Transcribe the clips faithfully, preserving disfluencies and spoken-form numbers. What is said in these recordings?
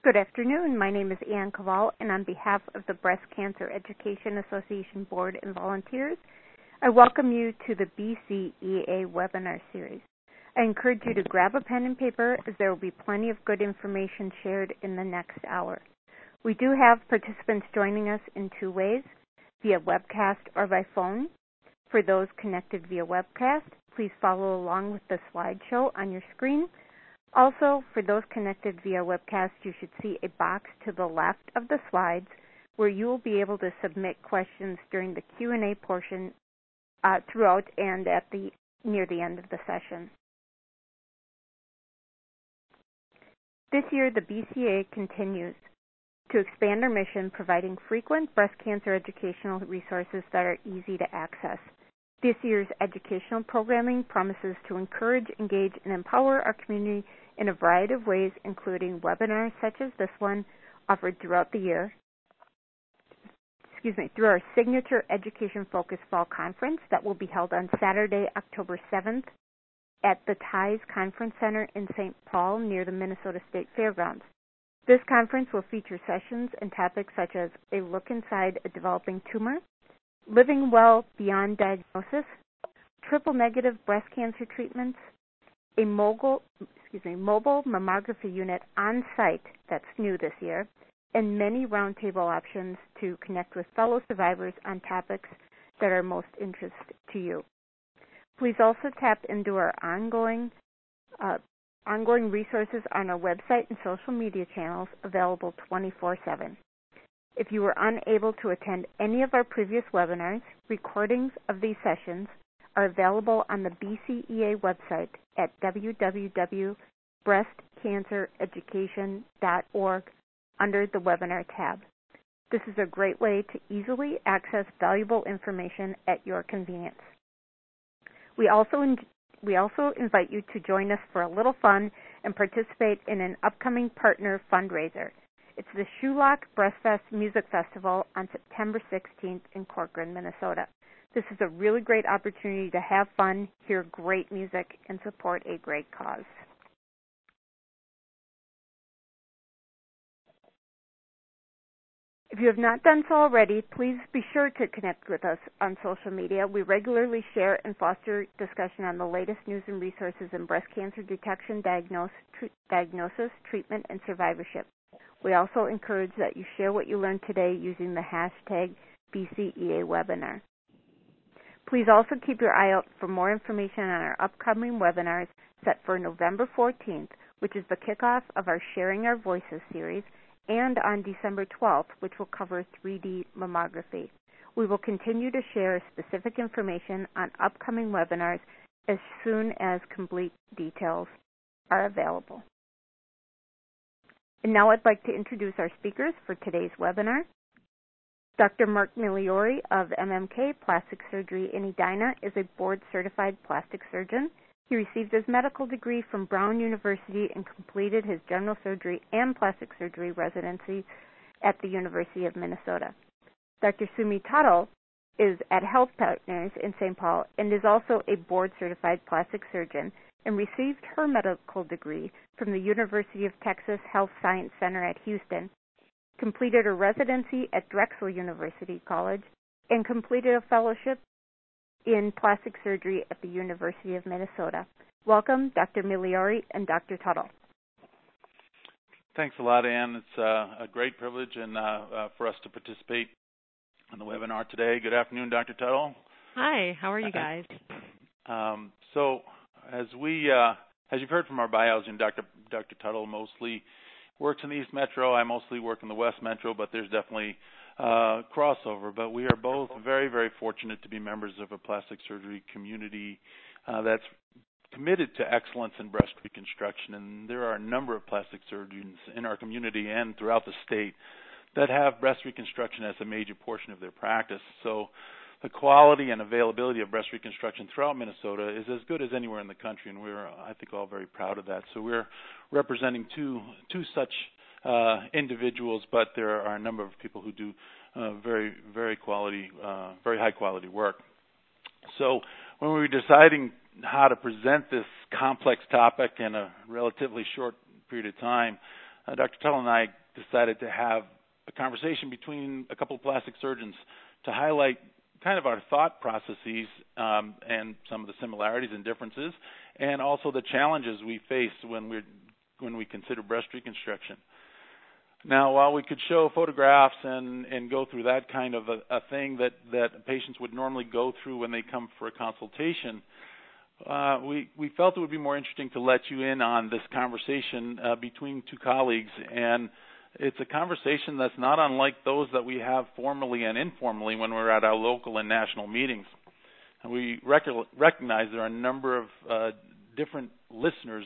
Good afternoon. My name is Ann Caval, and on behalf of the Breast Cancer Education Association Board and volunteers, I welcome you to the B C E A webinar series. I encourage you to grab a pen and paper, as there will be plenty of good information shared in the next hour. We do have participants joining us in two ways, via webcast or by phone. For those connected via webcast, please follow along with the slideshow on your screen. Also, for those connected via webcast, you should see a box to the left of the slides where you will be able to submit questions during the Q and A portion uh, throughout and at the near the end of the session. This year, the B C A continues to expand our mission, providing frequent breast cancer educational resources that are easy to access. This year's educational programming promises to encourage, engage, and empower our community in a variety of ways, including webinars such as this one offered throughout the year, excuse me, through our signature Education Focus Fall Conference that will be held on Saturday, October seventh at the Ties Conference Center in Saint Paul near the Minnesota State Fairgrounds. This conference will feature sessions and topics such as a look inside a developing tumor, living well beyond diagnosis, triple-negative breast cancer treatments, a mobile, excuse me, mobile mammography unit on site that's new this year, and many roundtable options to connect with fellow survivors on topics that are most interest to you. Please also tap into our ongoing uh, ongoing resources on our website and social media channels available twenty-four seven. If you were unable to attend any of our previous webinars, recordings of these sessions are available on the B C E A website at w w w dot breast cancer education dot org under the webinar tab. This is a great way to easily access valuable information at your convenience. We also, in, we also invite you to join us for a little fun and participate in an upcoming partner fundraiser. It's the Shulock Breast Fest Music Festival on September sixteenth in Corcoran, Minnesota. This is a really great opportunity to have fun, hear great music, and support a great cause. If you have not done so already, please be sure to connect with us on social media. We regularly share and foster discussion on the latest news and resources in breast cancer detection, diagnose, tr- diagnosis, treatment, and survivorship. We also encourage that you share what you learned today using the hashtag B C E A webinar. Please also keep your eye out for more information on our upcoming webinars set for November fourteenth, which is the kickoff of our Sharing Our Voices series, and on December twelfth, which will cover three D mammography. We will continue to share specific information on upcoming webinars as soon as complete details are available. And now I'd like to introduce our speakers for today's webinar. Doctor Mark Migliori of M M K Plastic Surgery in Edina is a board-certified plastic surgeon. He received his medical degree from Brown University and completed his general surgery and plastic surgery residency at the University of Minnesota. Doctor Sumi Tuttle is at Health Partners in Saint Paul and is also a board-certified plastic surgeon and received her medical degree from the University of Texas Health Science Center at Houston, completed her residency at Drexel University College, and completed a fellowship in plastic surgery at the University of Minnesota. Welcome, Doctor Migliori and Doctor Tuttle. Thanks a lot, Ann. It's uh, a great privilege and uh, uh, for us to participate in the webinar today. Good afternoon, Doctor Tuttle. Hi, how are you guys? Um, so, as we, uh, as you've heard from our bios, and Doctor Doctor Tuttle mostly works in the East Metro. I mostly work in the West Metro, but there's definitely uh, crossover. But we are both very, very fortunate to be members of a plastic surgery community uh, that's committed to excellence in breast reconstruction. And there are a number of plastic surgeons in our community and throughout the state that have breast reconstruction as a major portion of their practice. So the quality and availability of breast reconstruction throughout Minnesota is as good as anywhere in the country, and we're, I think, all very proud of that. So we're representing two two such uh, individuals, but there are a number of people who do uh, very, very quality, uh, very high quality work. So when we were deciding how to present this complex topic in a relatively short period of time, uh, Doctor Tuttle and I decided to have a conversation between a couple of plastic surgeons to highlight kind of our thought processes um, and some of the similarities and differences, and also the challenges we face when we when we consider breast reconstruction. Now, while we could show photographs and, and go through that kind of a, a thing that, that patients would normally go through when they come for a consultation, uh, we, we felt it would be more interesting to let you in on this conversation uh, between two colleagues. And it's a conversation that's not unlike those that we have formally and informally when we're at our local and national meetings. And we rec- recognize there are a number of uh, different listeners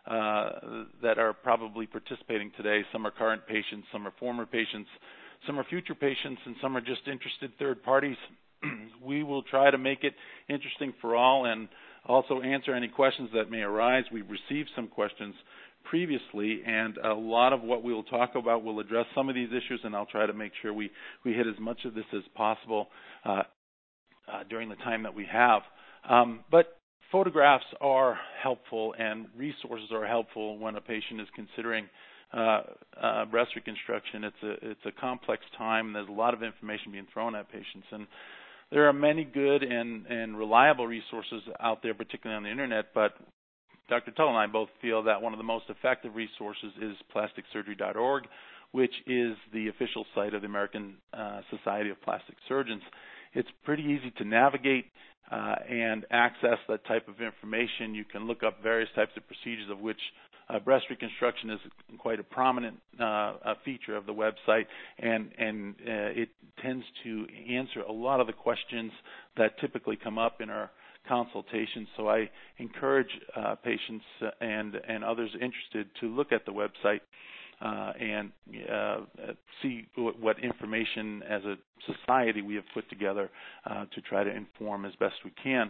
Uh, that are probably participating today. Some are current patients, some are former patients, some are future patients, and some are just interested third parties. We will try to make it interesting for all and also answer any questions that may arise. We've received some questions previously, and a lot of what we will talk about will address some of these issues, and I'll try to make sure we, we hit as much of this as possible uh, uh, during the time that we have. Um, but Photographs are helpful and resources are helpful when a patient is considering uh, uh, breast reconstruction. It's a, it's a complex time, and there's a lot of information being thrown at patients. And there are many good and, and reliable resources out there, particularly on the Internet, but Doctor Tuttle and I both feel that one of the most effective resources is plastic surgery dot org, which is the official site of the American uh, Society of Plastic Surgeons. It's pretty easy to navigate uh, and access that type of information. You can look up various types of procedures, of which uh, breast reconstruction is quite a prominent uh, a feature of the website, and, and uh, it tends to answer a lot of the questions that typically come up in our consultations. So I encourage uh, patients and, and others interested to look at the website Uh, and uh, see what, what information as a society we have put together uh, to try to inform as best we can.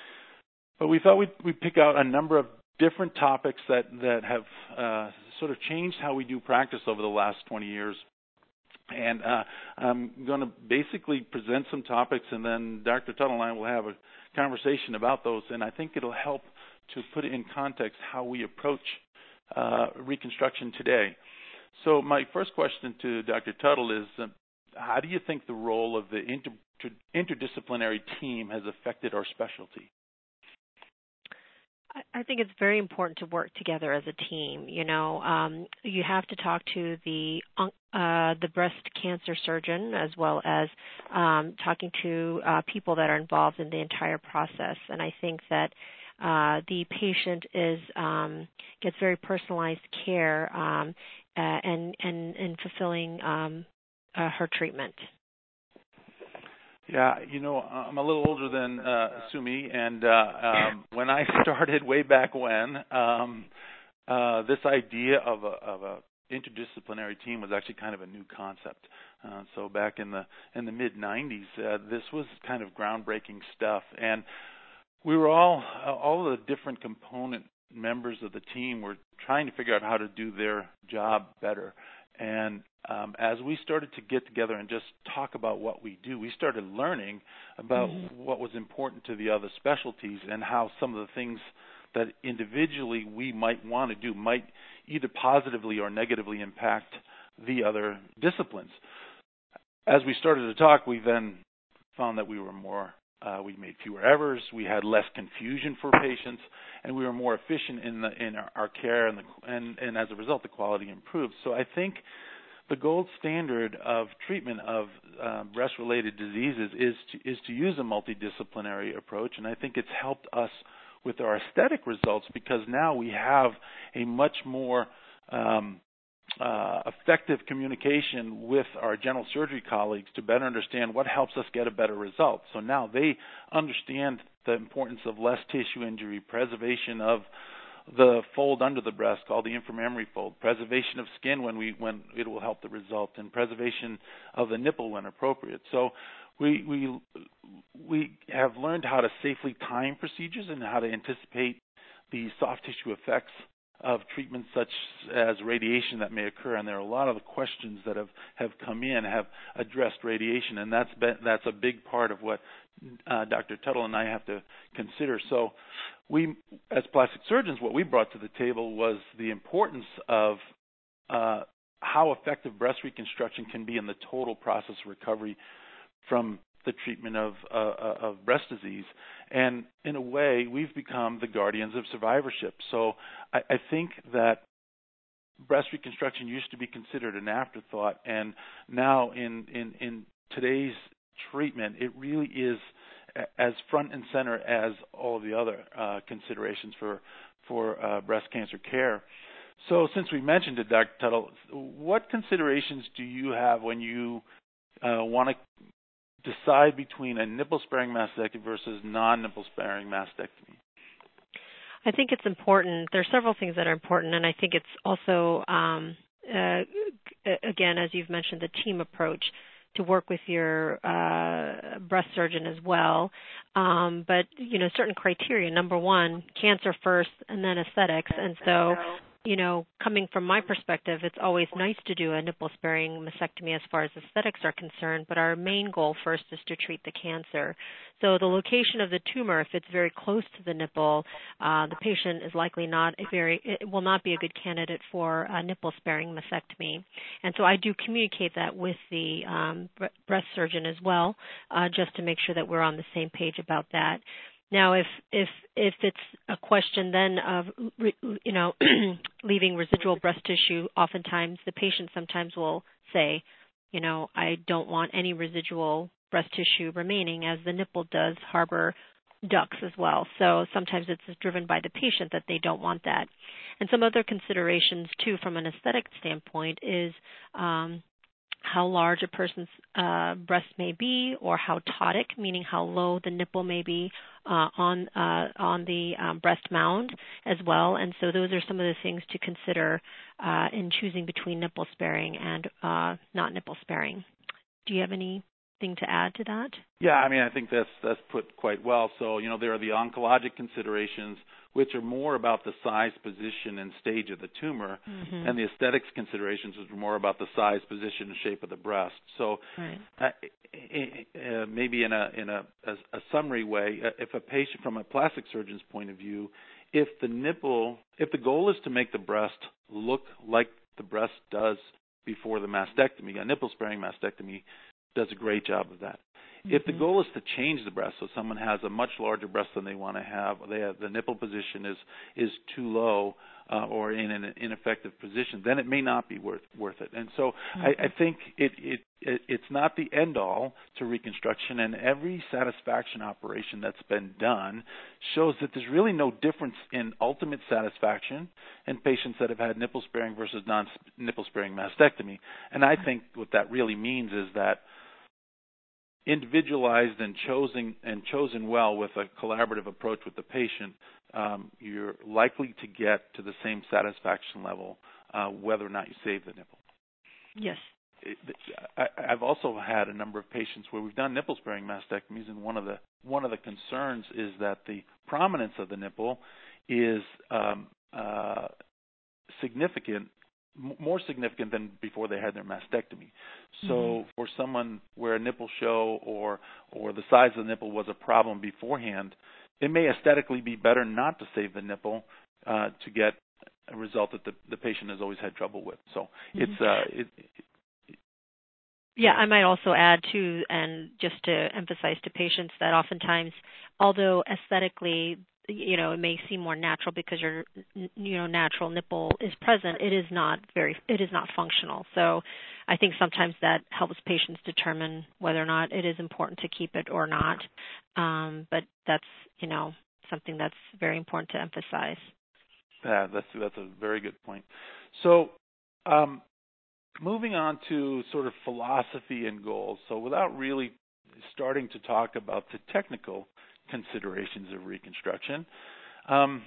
But we thought we'd, we'd pick out a number of different topics that, that have uh, sort of changed how we do practice over the last twenty years. And uh, I'm going to basically present some topics, and then Doctor Tuttle and I will have a conversation about those, and I think it'll help to put in context how we approach uh, reconstruction today. So my first question to Doctor Tuttle is, uh, how do you think the role of the inter interdisciplinary team has affected our specialty? I think it's very important to work together as a team. You know, um, you have to talk to the uh, the breast cancer surgeon as well as um, talking to uh, people that are involved in the entire process. And I think that uh, the patient is um, gets very personalized care um, uh, and, and and fulfilling um, uh, her treatment. Yeah, you know, I'm a little older than uh, Sumi, and uh, um, when I started way back when, um, uh, this idea of a, of a interdisciplinary team was actually kind of a new concept. Uh, so back in the in the mid nineties, uh, this was kind of groundbreaking stuff, and we were all all of the different component members of the team were trying to figure out how to do their job better. And um, as we started to get together and just talk about what we do, we started learning about mm-hmm. what was important to the other specialties and how some of the things that individually we might want to do might either positively or negatively impact the other disciplines. As we started to talk, we then found that we were more, uh, we made fewer errors, we had less confusion for patients, and we were more efficient in the in our, our care, and, the, and and as a result, the quality improved. So I think the gold standard of treatment of uh, breast-related diseases is to, is to use a multidisciplinary approach, and I think it's helped us with our aesthetic results because now we have a much more um, uh, effective communication with our general surgery colleagues to better understand what helps us get a better result. So now they understand the importance of less tissue injury, preservation of the fold under the breast called the inframammary fold, preservation of skin when we when it will help the result, and preservation of the nipple when appropriate. So we we we have learned how to safely time procedures and how to anticipate the soft tissue effects of treatments such as radiation that may occur, and there are a lot of the questions that have, have come in have addressed radiation, and that's been, that's a big part of what uh, Doctor Tuttle and I have to consider. So we, as plastic surgeons, what we brought to the table was the importance of uh, how effective breast reconstruction can be in the total process of recovery from the treatment of uh, of breast disease. And in a way, we've become the guardians of survivorship. So I, I think that breast reconstruction used to be considered an afterthought, and now in, in, in today's treatment, it really is as front and center as all of the other uh, considerations for for uh, breast cancer care. So since we mentioned it, Doctor Tuttle, what considerations do you have when you uh, want to decide between a nipple-sparing mastectomy versus non-nipple-sparing mastectomy? I think it's important. There are several things that are important, and I think it's also, um, uh, again, as you've mentioned, the team approach to work with your uh, breast surgeon as well. Um, but, you know, certain criteria. Number one, cancer first and then aesthetics. And so, you know, coming from my perspective, it's always nice to do a nipple-sparing mastectomy as far as aesthetics are concerned, but our main goal first is to treat the cancer. So the location of the tumor, if it's very close to the nipple, uh, the patient is likely not a very, it will not be a good candidate for a nipple-sparing mastectomy. And so I do communicate that with the um, breast surgeon as well, uh, just to make sure that we're on the same page about that. Now, if if if it's a question then of, you know, leaving residual breast tissue, oftentimes the patient sometimes will say, you know, I don't want any residual breast tissue remaining, as the nipple does harbor ducts as well. So sometimes it's driven by the patient that they don't want that. And some other considerations, too, from an aesthetic standpoint is um, how large a person's uh, breast may be, or how ptotic, meaning how low the nipple may be uh, on uh, on the um, breast mound as well. And so those are some of the things to consider uh, in choosing between nipple sparing and uh, not nipple sparing. Do you have anything to add to that? Yeah, I mean, I think that's that's put quite well. So, you know, there are the oncologic considerations, which are more about the size, position, and stage of the tumor, mm-hmm. and the aesthetics considerations, which are more about the size, position, and shape of the breast. So, right. uh, uh, maybe in a in a, a, a summary way, uh, if a patient, from a plastic surgeon's point of view, if the nipple, if the goal is to make the breast look like the breast does before the mastectomy, a nipple-sparing mastectomy does a great job of that. Mm-hmm. If the goal is to change the breast, so someone has a much larger breast than they want to have, they have, the nipple position is is too low uh, or in an ineffective position, then it may not be worth worth it. And so mm-hmm. I, I think it, it it it's not the end all to reconstruction, and every satisfaction operation that's been done shows that there's really no difference in ultimate satisfaction in patients that have had nipple sparing versus non nipple sparing mastectomy. And I think what that really means is that individualized and chosen and chosen well with a collaborative approach with the patient, um, you're likely to get to the same satisfaction level uh, whether or not you save the nipple. Yes. It, I, I've also had a number of patients where we've done nipple-sparing mastectomies, and one of the one of the concerns is that the prominence of the nipple is um, uh, significant. More significant than before they had their mastectomy. So mm-hmm. for someone where a nipple show or or the size of the nipple was a problem beforehand, it may aesthetically be better not to save the nipple uh, to get a result that the, the patient has always had trouble with. So mm-hmm. it's uh, it, it, yeah, I might also add too, and just to emphasize to patients that oftentimes, although aesthetically, you know, it may seem more natural because your, you know, natural nipple is present, it is not very, it is not functional. So I think sometimes that helps patients determine whether or not it is important to keep it or not. Um, but that's, you know, something that's very important to emphasize. Yeah, that's, that's a very good point. So um, moving on to sort of philosophy and goals. So without really starting to talk about the technical considerations of reconstruction, um,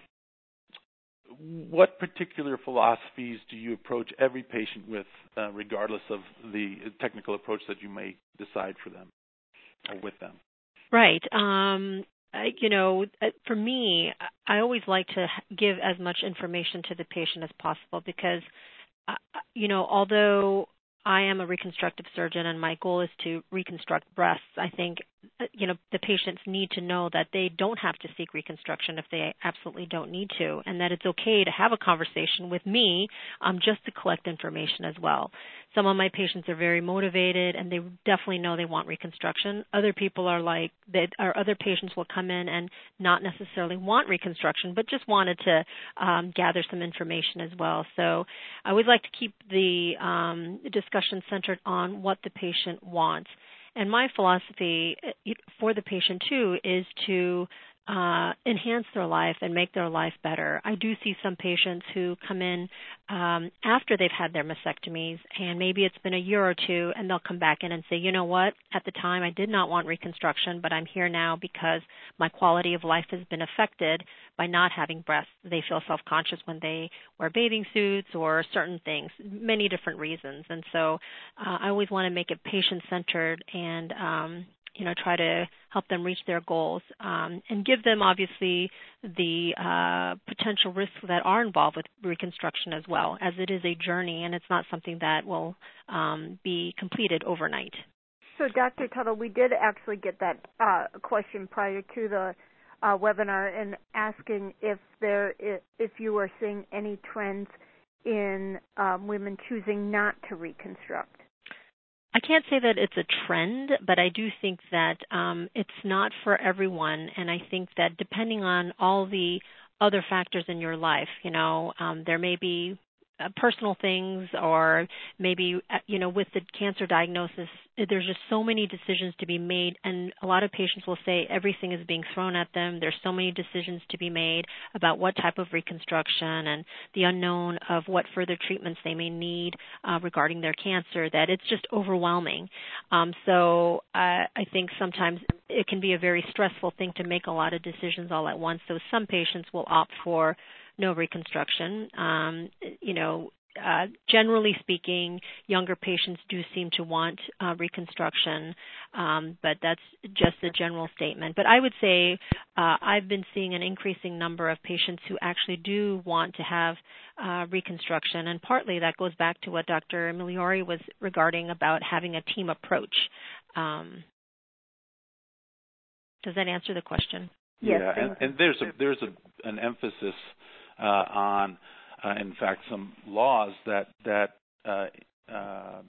what particular philosophies do you approach every patient with, uh, regardless of the technical approach that you may decide for them or with them? Right. Um, I, you know, for me, I always like to give as much information to the patient as possible because, uh, you know, although I am a reconstructive surgeon and my goal is to reconstruct breasts, I think you know, the patients need to know that they don't have to seek reconstruction if they absolutely don't need to, and that it's okay to have a conversation with me um, just to collect information as well. Some of my patients are very motivated, and they definitely know they want reconstruction. Other people are like, they, or other patients will come in and not necessarily want reconstruction, but just wanted to um, gather some information as well. So I always like to keep the um, discussion centered on what the patient wants. And my philosophy for the patient, too, is to uh, enhance their life and make their life better. I do see some patients who come in um, after they've had their mastectomies, and maybe it's been a year or two, and they'll come back in and say, you know what, at the time I did not want reconstruction, but I'm here now because my quality of life has been affected by not having breasts. They feel self-conscious when they wear bathing suits or certain things, many different reasons. And so uh, I always want to make it patient-centered and um, you know, try to help them reach their goals um, and give them, obviously, the uh, potential risks that are involved with reconstruction as well, as it is a journey and it's not something that will um, be completed overnight. So, Doctor Tuttle, we did actually get that uh, question prior to the uh, webinar, and asking if there, if you are seeing any trends in um, women choosing not to reconstruct. I can't say that it's a trend, but I do think that um, it's not for everyone, and I think that depending on all the other factors in your life, you know, um, there may be uh, personal things, or maybe, uh, you know, with the cancer diagnosis, there's just so many decisions to be made, and a lot of patients will say everything is being thrown at them. There's so many decisions to be made about what type of reconstruction and the unknown of what further treatments they may need uh, regarding their cancer, that it's just overwhelming. Um, so uh, I think sometimes it can be a very stressful thing to make a lot of decisions all at once. So some patients will opt for no reconstruction. Um, you know, Uh, generally speaking, younger patients do seem to want uh, reconstruction, um, but that's just a general statement. But I would say uh, I've been seeing an increasing number of patients who actually do want to have uh, reconstruction, and partly that goes back to what Doctor Migliori was regarding about having a team approach. Um, does that answer the question? Yeah, yes, and, and there's a, there's a, an emphasis uh, on Uh, in fact, some laws that that uh, uh,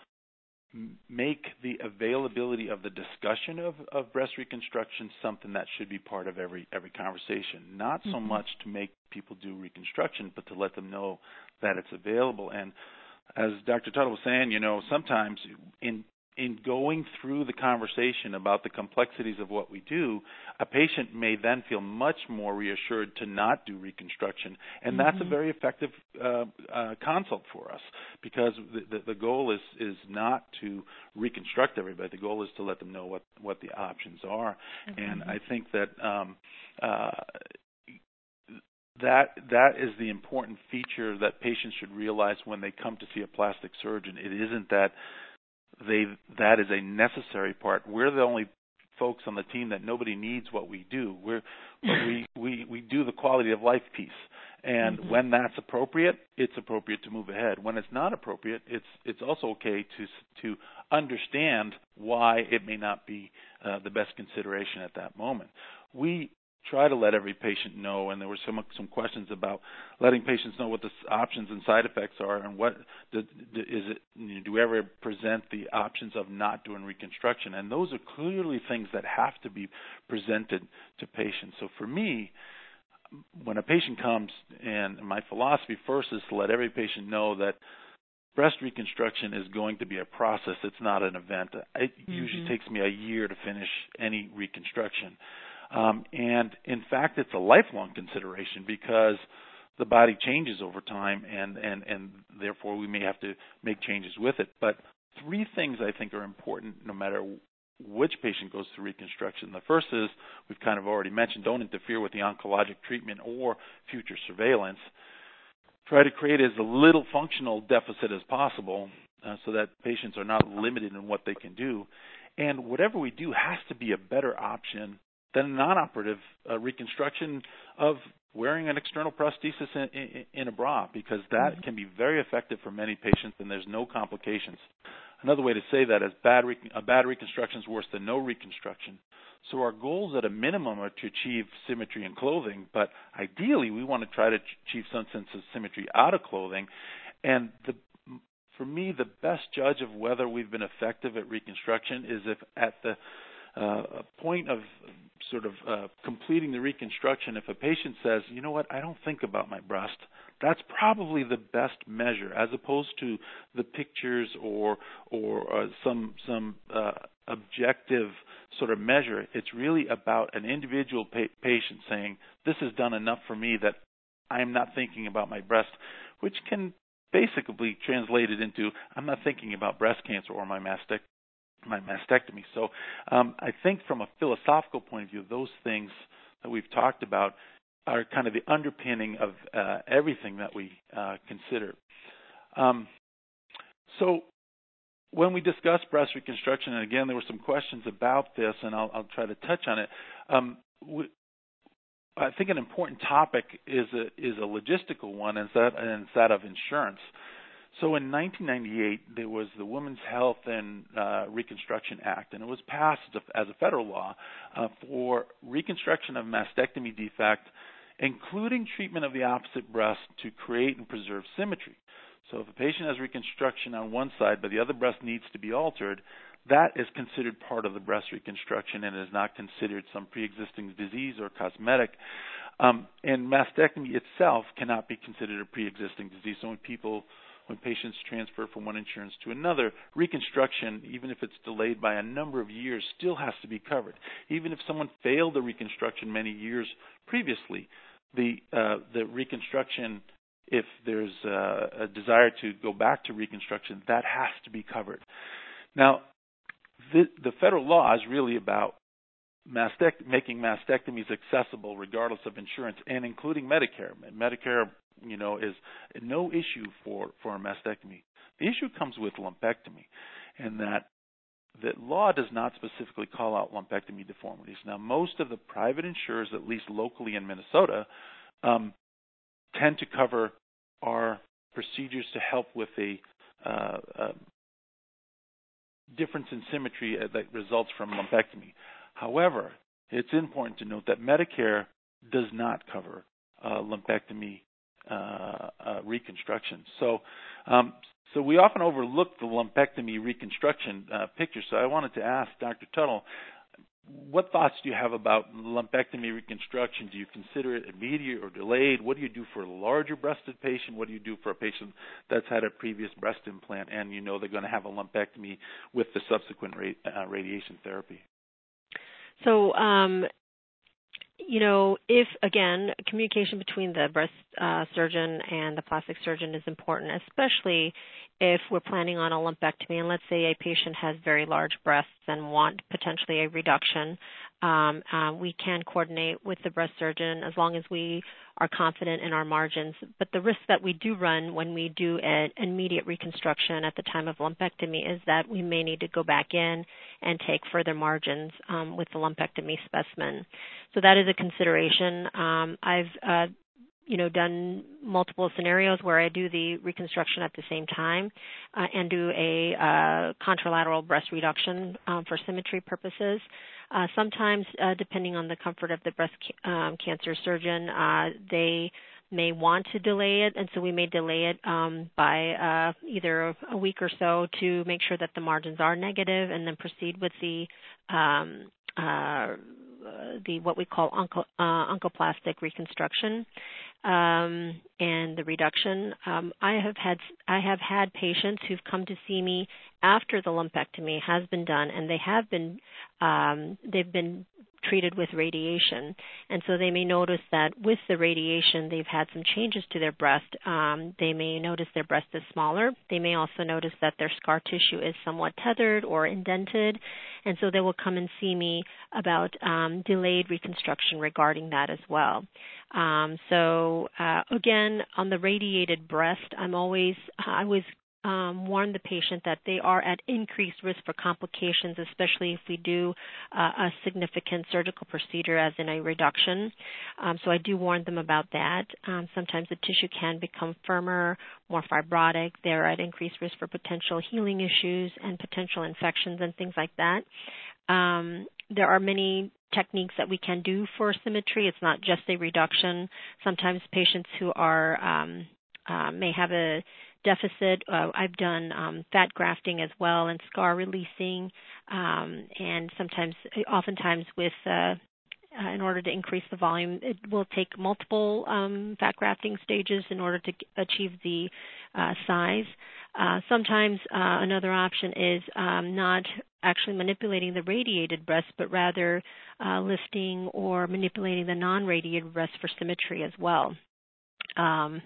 make the availability of the discussion of, of breast reconstruction something that should be part of every every conversation. Not so Mm-hmm. much to make people do reconstruction, but to let them know that it's available. And as Doctor Tuttle was saying, you know, sometimes in in going through the conversation about the complexities of what we do, a patient may then feel much more reassured to not do reconstruction, and mm-hmm. that's a very effective uh, uh, consult for us, because the, the, the goal is is not to reconstruct everybody. The goal is to let them know what, what the options are, mm-hmm. and I think that um, uh, that that is the important feature that patients should realize when they come to see a plastic surgeon. It isn't that They that is a necessary part. We're the only folks on the team that nobody needs what we do. We're but we, we, we do the quality of life piece. And mm-hmm. when that's appropriate, it's appropriate to move ahead. When it's not appropriate, it's it's also okay to to understand why it may not be uh, the best consideration at that moment. We try to let every patient know, and there were some some questions about letting patients know what the options and side effects are, and what do, do, is it. Do we ever present the options of not doing reconstruction? And those are clearly things that have to be presented to patients. So for me, when a patient comes, and my philosophy first is to let every patient know that breast reconstruction is going to be a process. It's not an event. It mm-hmm. usually takes me a year to finish any reconstruction. Um, and in fact, it's a lifelong consideration, because the body changes over time, and, and, and therefore we may have to make changes with it. But three things I think are important no matter which patient goes through reconstruction. The first is, we've kind of already mentioned, don't interfere with the oncologic treatment or future surveillance. Try to create as little functional deficit as possible, uh, so that patients are not limited in what they can do. And whatever we do has to be a better option than a non-operative uh, reconstruction of wearing an external prosthesis in, in, in a bra, because that mm-hmm. can be very effective for many patients, and there's no complications. Another way to say that is bad re- a bad reconstruction is worse than no reconstruction. So our goals at a minimum are to achieve symmetry in clothing, but ideally we want to try to achieve some sense of symmetry out of clothing. And the, for me, the best judge of whether we've been effective at reconstruction is if at the uh, point of sort of uh, completing the reconstruction, if a patient says, you know what, I don't think about my breast, that's probably the best measure, as opposed to the pictures or or uh, some some uh, objective sort of measure. It's really about an individual pa- patient saying, this has done enough for me that I'm not thinking about my breast, which can basically translate it into, I'm not thinking about breast cancer or my mastectomy. my mastectomy. So um, I think from a philosophical point of view, those things that we've talked about are kind of the underpinning of uh, everything that we uh, consider. Um, so when we discuss breast reconstruction, and again, there were some questions about this, and I'll, I'll try to touch on it. Um, we, I think an important topic is a, is a logistical one, and it's that, and it's that of insurance. So in nineteen ninety-eight, there was the Women's Health and uh, Reconstruction Act, and it was passed as a, as a federal law uh, for reconstruction of mastectomy defect, including treatment of the opposite breast to create and preserve symmetry. So if a patient has reconstruction on one side, but the other breast needs to be altered, that is considered part of the breast reconstruction and is not considered some pre-existing disease or cosmetic. Um, and mastectomy itself cannot be considered a pre-existing disease. So when people When patients transfer from one insurance to another, reconstruction, even if it's delayed by a number of years, still has to be covered. Even if someone failed the reconstruction many years previously, the uh, the reconstruction, if there's uh, a desire to go back to reconstruction, that has to be covered. Now, the, the federal law is really about mastect- making mastectomies accessible regardless of insurance, and including Medicare. Medicare you know, is no issue for, for a mastectomy. The issue comes with lumpectomy, and that the law does not specifically call out lumpectomy deformities. Now, most of the private insurers, at least locally in Minnesota, um, tend to cover our procedures to help with a uh, uh, difference in symmetry that results from lumpectomy. However, it's important to note that Medicare does not cover uh, lumpectomy Uh, uh, reconstruction. So um, so we often overlook the lumpectomy reconstruction uh, picture. So I wanted to ask Doctor Tuttle, what thoughts do you have about lumpectomy reconstruction? Do you consider it immediate or delayed? What do you do for a larger breasted patient? What do you do for a patient that's had a previous breast implant and you know they're going to have a lumpectomy with the subsequent ra- uh, radiation therapy? So um You know, if, again, communication between the breast uh, surgeon and the plastic surgeon is important, especially if we're planning on a lumpectomy, and let's say a patient has very large breasts and want potentially a reduction, um, uh, we can coordinate with the breast surgeon as long as we are confident in our margins. But the risk that we do run when we do an immediate reconstruction at the time of lumpectomy is that we may need to go back in and take further margins um, with the lumpectomy specimen. So that is a consideration. Um, I've uh, you know, done multiple scenarios where I do the reconstruction at the same time uh, and do a uh, contralateral breast reduction um, for symmetry purposes. Uh, sometimes, uh, depending on the comfort of the breast ca- um, cancer surgeon, uh, they may want to delay it, and so we may delay it um, by uh, either a week or so to make sure that the margins are negative, and then proceed with the um, uh, the what we call onco, uh, oncoplastic reconstruction um, and the reduction. Um, I have had I have had patients who've come to see me after the lumpectomy has been done, and they have been um, they've been treated with radiation, and so they may notice that with the radiation they've had some changes to their breast. Um, they may notice their breast is smaller. They may also notice that their scar tissue is somewhat tethered or indented, and so they will come and see me about um, delayed reconstruction regarding that as well. Um, so uh, again, on the radiated breast, I'm always I was um, warn the patient that they are at increased risk for complications, especially if we do uh, a significant surgical procedure, as in a reduction. Um, so I do warn them about that. Um, sometimes the tissue can become firmer, more fibrotic. They're at increased risk for potential healing issues and potential infections and things like that. Um, there are many techniques that we can do for symmetry. It's not just a reduction. Sometimes patients who are um, uh, may have a deficit. Uh, I've done um, fat grafting as well and scar releasing, um, and sometimes, oftentimes with uh, uh, in order to increase the volume, it will take multiple um, fat grafting stages in order to achieve the uh, size. Uh, sometimes uh, another option is um, not actually manipulating the radiated breast, but rather uh, lifting or manipulating the non-radiated breast for symmetry as well. Um,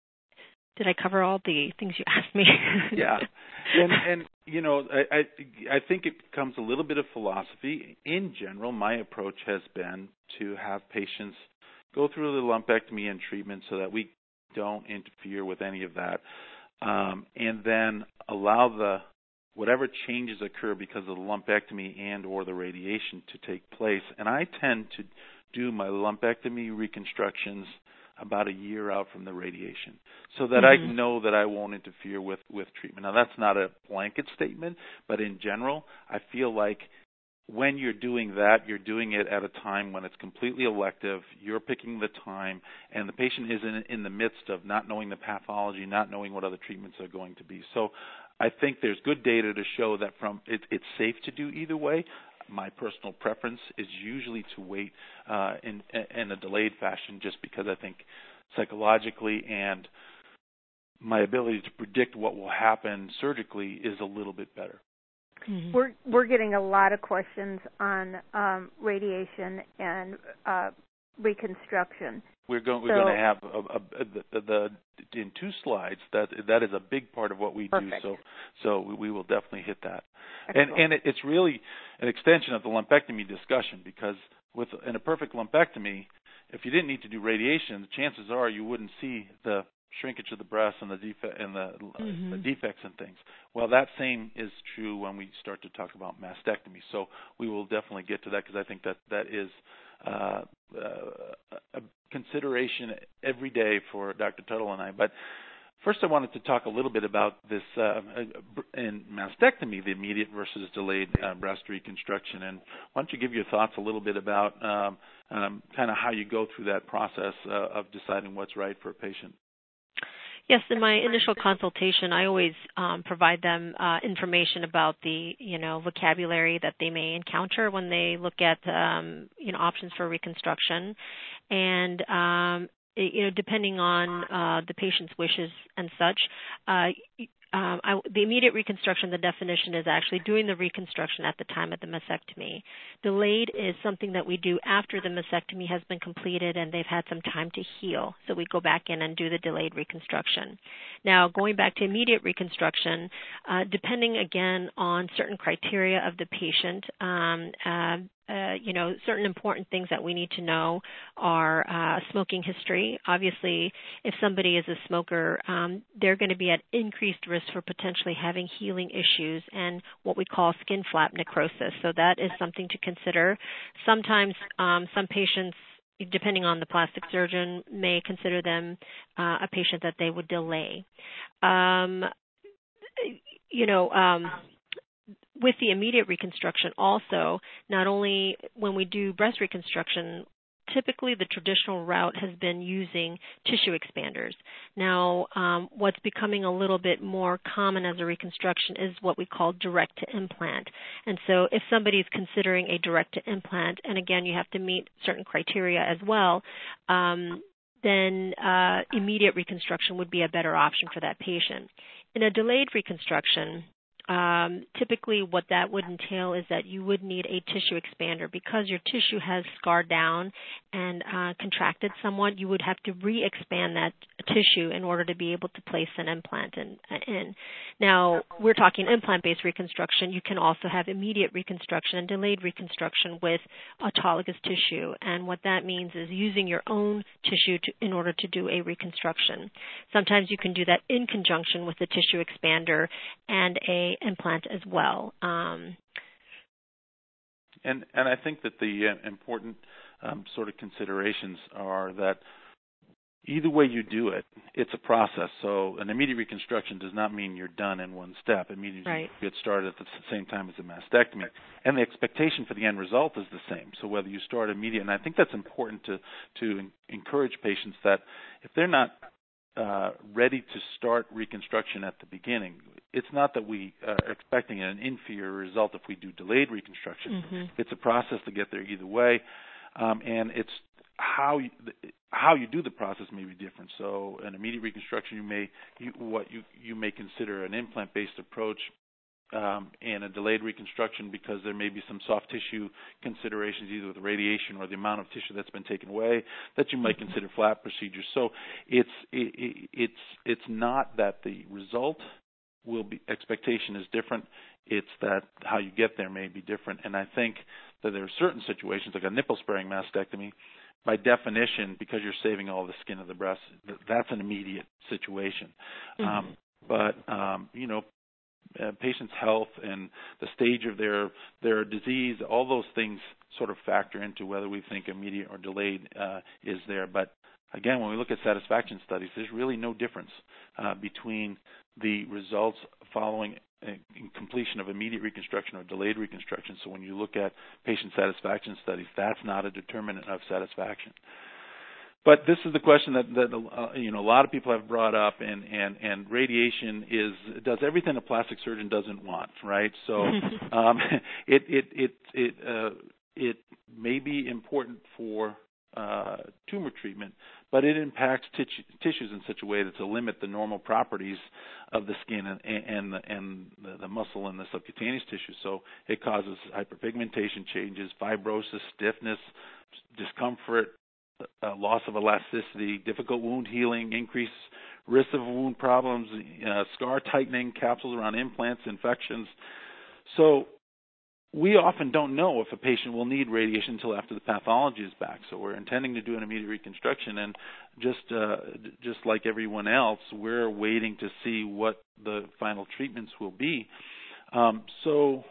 Did I cover all the things you asked me? Yeah, and and you know, I, I I think it becomes a little bit of philosophy. In general, my approach has been to have patients go through the lumpectomy and treatment so that we don't interfere with any of that, um, and then allow the whatever changes occur because of the lumpectomy and or the radiation to take place. And I tend to do my lumpectomy reconstructions about a year out from the radiation, so that mm-hmm. I know that I won't interfere with, with treatment. Now, that's not a blanket statement, but in general, I feel like when you're doing that, you're doing it at a time when it's completely elective, you're picking the time, and the patient is in, in the midst of not knowing the pathology, not knowing what other treatments are going to be. So I think there's good data to show that from it, it's safe to do either way. My personal preference is usually to wait uh, in, in a delayed fashion, just because I think psychologically and my ability to predict what will happen surgically is a little bit better. Mm-hmm. We're we're getting a lot of questions on um, radiation and uh, reconstruction. We're going. We're so, going to have a, a, a, the, the in two slides. That that is a big part of what we perfect. do. So so we will definitely hit that. Excellent. And and it, it's really an extension of the lumpectomy discussion, because with in a perfect lumpectomy, if you didn't need to do radiation, the chances are you wouldn't see the shrinkage of the breast and the defect and the, mm-hmm. the defects and things. Well, that same is true when we start to talk about mastectomy. So we will definitely get to that, because I think that that is uh, uh, a consideration every day for Doctor Tuttle and I. But first, I wanted to talk a little bit about this uh, in mastectomy, the immediate versus delayed uh, breast reconstruction. And why don't you give your thoughts a little bit about um, um, kind of how you go through that process uh, of deciding what's right for a patient? Yes, in my initial consultation, I always um, provide them uh, information about the, you know, vocabulary that they may encounter when they look at, um, you know, options for reconstruction, and um, it, you know, depending on uh, the patient's wishes and such. Uh, Um, I, the immediate reconstruction, the definition is actually doing the reconstruction at the time of the mastectomy. Delayed is something that we do after the mastectomy has been completed and they've had some time to heal. So we go back in and do the delayed reconstruction. Now, going back to immediate reconstruction, uh, depending again on certain criteria of the patient, um, uh, Uh, you know, certain important things that we need to know are uh, smoking history. Obviously, if somebody is a smoker, um, they're going to be at increased risk for potentially having healing issues and what we call skin flap necrosis. So that is something to consider. Sometimes um, some patients, depending on the plastic surgeon, may consider them uh, a patient that they would delay. Um, you know, um, with the immediate reconstruction also, not only when we do breast reconstruction, typically the traditional route has been using tissue expanders. Now, um, what's becoming a little bit more common as a reconstruction is what we call direct-to-implant. And so if somebody's considering a direct-to-implant, and again, you have to meet certain criteria as well, um, then uh, immediate reconstruction would be a better option for that patient. In a delayed reconstruction, um, typically what that would entail is that you would need a tissue expander because your tissue has scarred down and uh, contracted somewhat. You would have to re-expand that tissue in order to be able to place an implant in. in. Now, we're talking implant-based reconstruction. You can also have immediate reconstruction and delayed reconstruction with autologous tissue, and what that means is using your own tissue to, in order to do a reconstruction. Sometimes you can do that in conjunction with a tissue expander and a implant as well. Um, and and I think that the uh, important um, sort of considerations are that either way you do it, it's a process. So an immediate reconstruction does not mean you're done in one step. It means right. you get started at the same time as a mastectomy. And the expectation for the end result is the same. So whether you start immediate, and I think that's important to, to en- encourage patients that if they're not uh, ready to start reconstruction at the beginning, it's not that we uh, are expecting an inferior result if we do delayed reconstruction. Mm-hmm. It's a process to get there either way, um, and it's how you, how you do the process may be different. So, an immediate reconstruction, you may you, what you you may consider an implant-based approach, um, and a delayed reconstruction because there may be some soft tissue considerations, either with radiation or the amount of tissue that's been taken away, that you might consider flap procedures. So, it's it, it, it's it's not that the result will be expectation is different. It's that how you get there may be different. And I think that there are certain situations, like a nipple-sparing mastectomy, by definition, because you're saving all the skin of the breast, that's an immediate situation. Mm-hmm. Um, but um, you know, uh, patients' health and the stage of their their disease, all those things sort of factor into whether we think immediate or delayed uh, is there. But again, when we look at satisfaction studies, there's really no difference uh, between the results following in completion of immediate reconstruction or delayed reconstruction. So when you look at patient satisfaction studies, that's not a determinant of satisfaction. But this is the question that, that uh, you know a lot of people have brought up, and, and, and radiation is does everything a plastic surgeon doesn't want, right? So um, it it it it uh, it may be important for uh, tumor treatment, but it impacts tis- tissues in such a way that to limit the normal properties of the skin and and, the, and the, the muscle and the subcutaneous tissue. So it causes hyperpigmentation changes, fibrosis, stiffness, discomfort, uh, loss of elasticity, difficult wound healing, increased risk of wound problems, uh, scar tightening, capsules around implants, infections. So we often don't know if a patient will need radiation until after the pathology is back. So we're intending to do an immediate reconstruction, and just uh, just like everyone else, we're waiting to see what the final treatments will be. Um, so,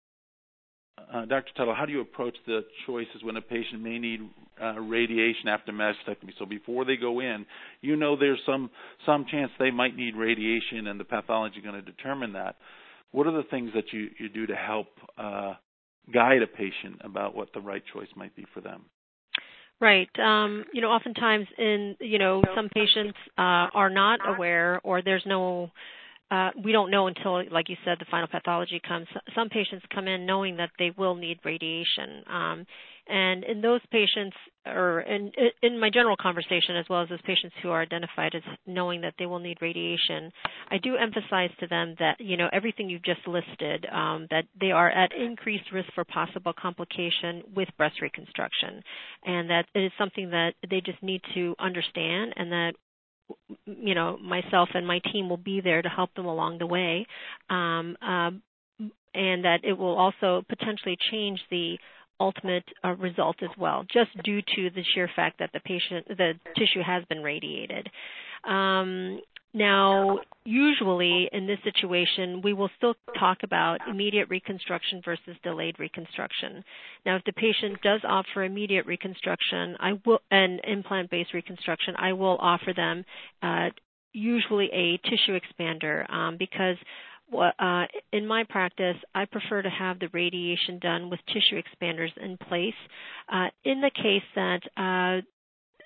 uh, Doctor Tuttle, how do you approach the choices when a patient may need uh, radiation after mastectomy? So before they go in, you know there's some some chance they might need radiation, and the pathology is going to determine that. What are the things that you, you do to help uh, guide a patient about what the right choice might be for them? Right. Um, you know, oftentimes in, you know, some patients uh, are not aware, or there's no, uh, we don't know until, like you said, the final pathology comes. Some patients come in knowing that they will need radiation. Um, and in those patients, or in, in my general conversation, as well as those patients who are identified as knowing that they will need radiation, I do emphasize to them that, you know, everything you've just listed, um, that they are at increased risk for possible complication with breast reconstruction, and that it is something that they just need to understand, and that, you know, myself and my team will be there to help them along the way, um, um, and that it will also potentially change the ultimate uh, result as well, just due to the sheer fact that the patient, the tissue has been radiated. Um, now, usually in this situation, we will still talk about immediate reconstruction versus delayed reconstruction. Now, if the patient does offer immediate reconstruction, I will, and implant-based reconstruction, I will offer them uh, usually a tissue expander um, because Uh, in my practice, I prefer to have the radiation done with tissue expanders in place. Uh, in the case that uh,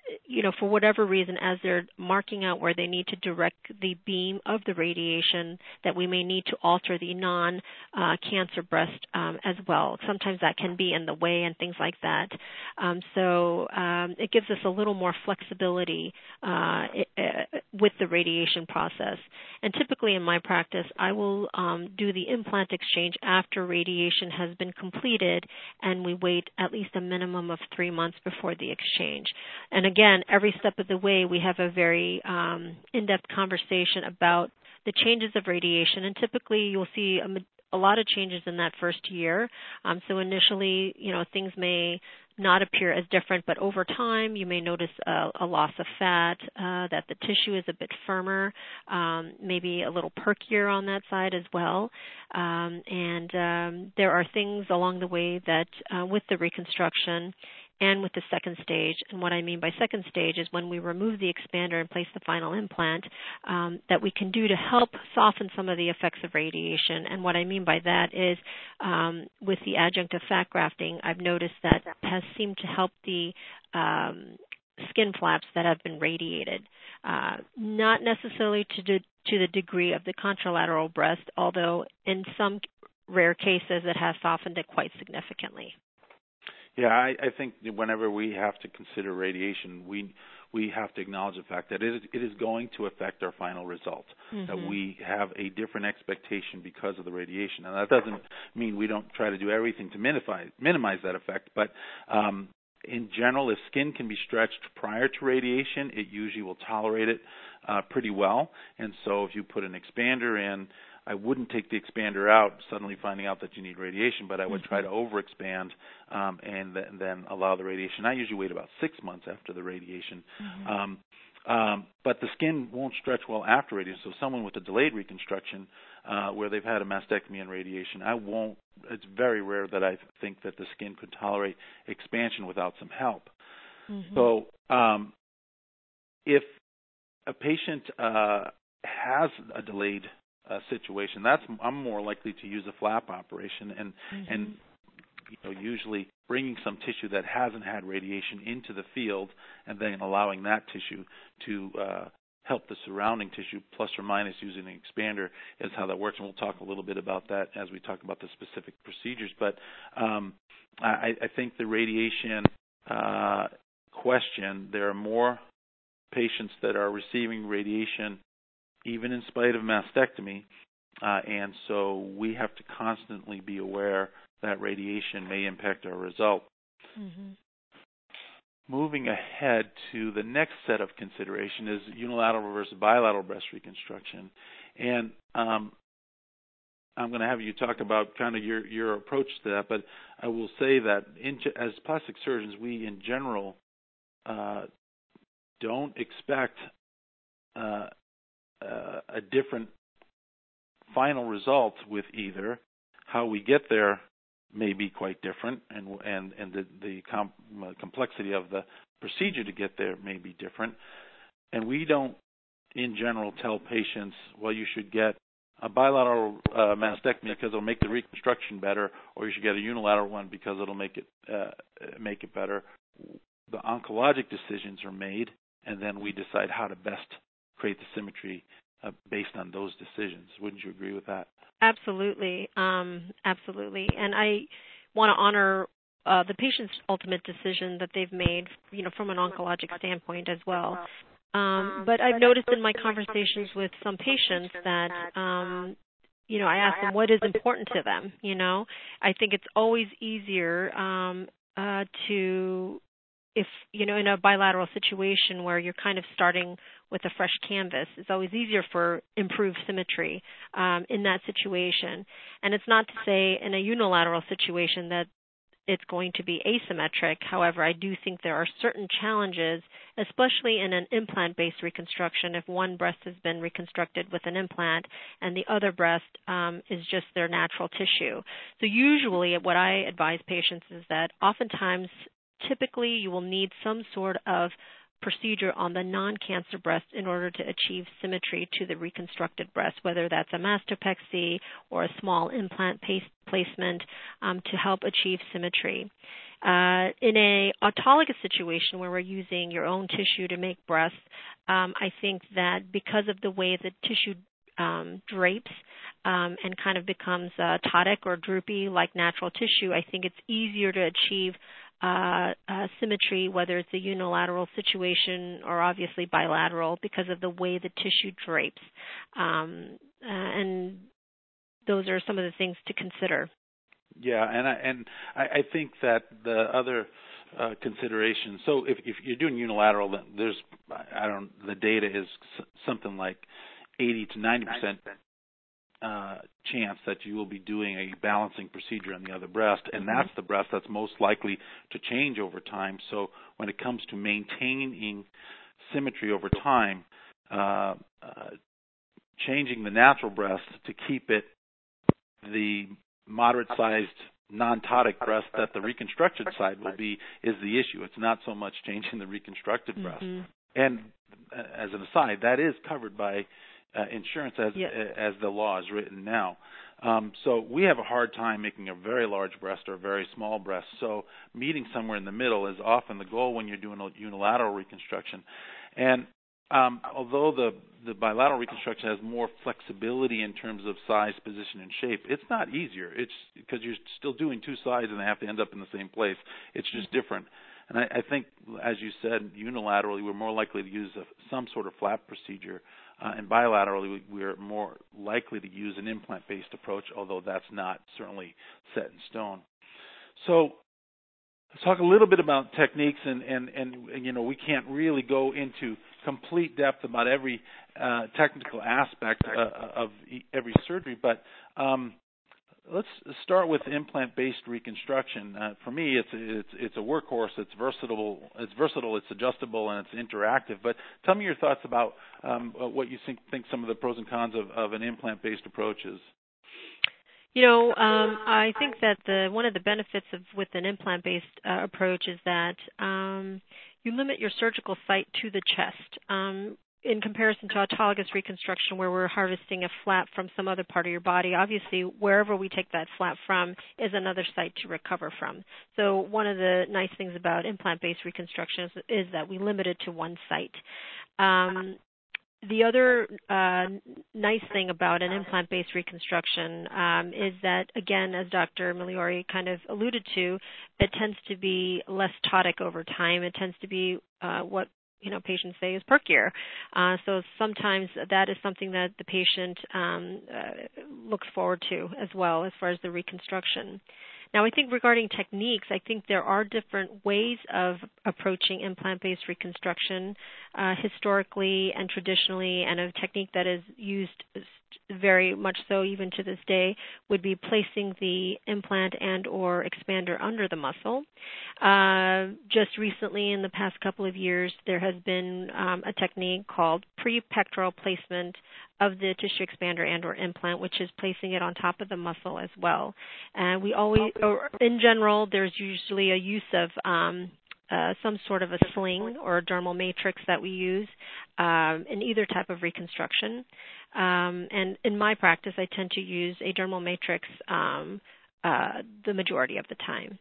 you know, for whatever reason, as they're marking out where they need to direct the beam of the radiation, that we may need to alter the non-cancer uh, breast um, as well. Sometimes that can be in the way and things like that. Um, so um, it gives us a little more flexibility uh, it, uh, with the radiation process. And typically in my practice, I will um, do the implant exchange after radiation has been completed, and we wait at least a minimum of three months before the exchange. And again, every step of the way, we have a very um, in-depth conversation about the changes of radiation, and typically you'll see a, a lot of changes in that first year. Um, so initially, you know, things may not appear as different, but over time you may notice a, a loss of fat, uh, that the tissue is a bit firmer, um, maybe a little perkier on that side as well. Um, and um, there are things along the way that uh, with the reconstruction and with the second stage, and what I mean by second stage is when we remove the expander and place the final implant, um, that we can do to help soften some of the effects of radiation. And what I mean by that is um, with the adjunct of fat grafting, I've noticed that has seemed to help the um, skin flaps that have been radiated. Uh, not necessarily to, de- to the degree of the contralateral breast, although in some rare cases it has softened it quite significantly. Yeah, I, I think whenever we have to consider radiation, we we have to acknowledge the fact that it is, it is going to affect our final result, mm-hmm. that we have a different expectation because of the radiation. And that doesn't mean we don't try to do everything to minimize, minimize that effect, but um, in general, if skin can be stretched prior to radiation, it usually will tolerate it uh, pretty well. And so if you put an expander in, I wouldn't take the expander out, suddenly finding out that you need radiation, but I would try to overexpand um, and th- then allow the radiation. I usually wait about six months after the radiation. Mm-hmm. Um, um, but the skin won't stretch well after radiation. So someone with a delayed reconstruction uh, where they've had a mastectomy and radiation, I won't. It's very rare that I think that the skin could tolerate expansion without some help. Mm-hmm. So um, if a patient uh, has a delayed Uh, situation, that's I'm more likely to use a flap operation and mm-hmm. and you know, usually bringing some tissue that hasn't had radiation into the field and then allowing that tissue to uh, help the surrounding tissue, plus or minus using an expander is how that works, and we'll talk a little bit about that as we talk about the specific procedures. But um, I, I think the radiation uh, question, there are more patients that are receiving radiation even in spite of mastectomy, uh, and so we have to constantly be aware that radiation may impact our result. Mm-hmm. Moving ahead to the next set of consideration is unilateral versus bilateral breast reconstruction, and um, I'm going to have you talk about kind of your, your approach to that, but I will say that in, as plastic surgeons, we in general uh, don't expect uh, Uh, a different final result with either. How we get there may be quite different, and and and the, the com- complexity of the procedure to get there may be different. And we don't, in general, tell patients, well, you should get a bilateral uh, mastectomy because it'll make the reconstruction better, or you should get a unilateral one because it'll make it uh, make it better. The oncologic decisions are made, and then we decide how to best create the symmetry uh, based on those decisions. Wouldn't you agree with that? Absolutely, um, absolutely. And I want to honor uh, the patient's ultimate decision that they've made, you know, from an oncologic standpoint as well. Um, but I've noticed in my conversations with some patients that, um, you know, I ask them what is important to them. You know, I think it's always easier um, uh, to, if, you know, in a bilateral situation where you're kind of starting with a fresh canvas, it's always easier for improved symmetry um, in that situation. And it's not to say in a unilateral situation that it's going to be asymmetric. However, I do think there are certain challenges, especially in an implant-based reconstruction, if one breast has been reconstructed with an implant and the other breast um, is just their natural tissue. So usually what I advise patients is that oftentimes, typically, you will need some sort of procedure on the non-cancer breast in order to achieve symmetry to the reconstructed breast, whether that's a mastopexy or a small implant placement um, to help achieve symmetry. Uh, in a autologous situation where we're using your own tissue to make breasts, um, I think that because of the way the tissue um, drapes um, and kind of becomes uh, ptotic or droopy like natural tissue, I think it's easier to achieve uh, uh, symmetry, whether it's a unilateral situation or obviously bilateral, because of the way the tissue drapes. Um, uh, and those are some of the things to consider. Yeah, and I, and I, I think that the other uh, considerations. So if, if you're doing unilateral, then there's I don't the data is something like eighty to ninety percent uh, chance that you will be doing a balancing procedure on the other breast, and mm-hmm. that's the breast that's most likely to change over time. So when it comes to maintaining symmetry over time, uh, uh, changing the natural breast to keep it the moderate-sized non-ptotic breast that the reconstructed side will be is the issue. It's not so much changing the reconstructed mm-hmm. breast. And as an aside, that is covered by uh, insurance as yep. as the law is written now. Um, so we have a hard time making a very large breast or a very small breast. So meeting somewhere in the middle is often the goal when you're doing a unilateral reconstruction. And Um, although the, the bilateral reconstruction has more flexibility in terms of size, position, and shape, it's not easier. It's because you're still doing two sides and they have to end up in the same place. It's just different. And I, I think, as you said, unilaterally we're more likely to use a, some sort of flap procedure, uh, and bilaterally we're more likely to use an implant-based approach, although that's not certainly set in stone. So let's talk a little bit about techniques, and, and, and, and you know, we can't really go into complete depth about every uh, technical aspect uh, of every surgery, but um, let's start with implant-based reconstruction. Uh, for me, it's it's it's a workhorse. It's versatile. It's versatile. It's adjustable, and it's interactive. But tell me your thoughts about um, what you think, think some of the pros and cons of, of an implant-based approach is. You know, um, I think that the one of the benefits of with an implant-based uh, approach is that um, you limit your surgical site to the chest. Um, in comparison to autologous reconstruction, where we're harvesting a flap from some other part of your body, obviously wherever we take that flap from is another site to recover from. So one of the nice things about implant-based reconstruction is, is that we limit it to one site. Um, The other uh, nice thing about an implant-based reconstruction um, is that, again, as Doctor Migliori kind of alluded to, it tends to be less ptotic over time. It tends to be uh, what you know patients say is perkier. Uh, so sometimes that is something that the patient um, uh, looks forward to as well as far as the reconstruction. Now, I think regarding techniques, I think there are different ways of approaching implant-based reconstruction uh, historically and traditionally, and a technique that is used very much so even to this day would be placing the implant and or expander under the muscle. Uh, just recently, in the past couple of years, there has been um, a technique called pre-pectoral placement of the tissue expander and or implant, which is placing it on top of the muscle as well. And we always, or in general, there's usually a use of um, uh, some sort of a sling or a dermal matrix that we use um, in either type of reconstruction. Um, and in my practice, I tend to use a dermal matrix um, uh, the majority of the time.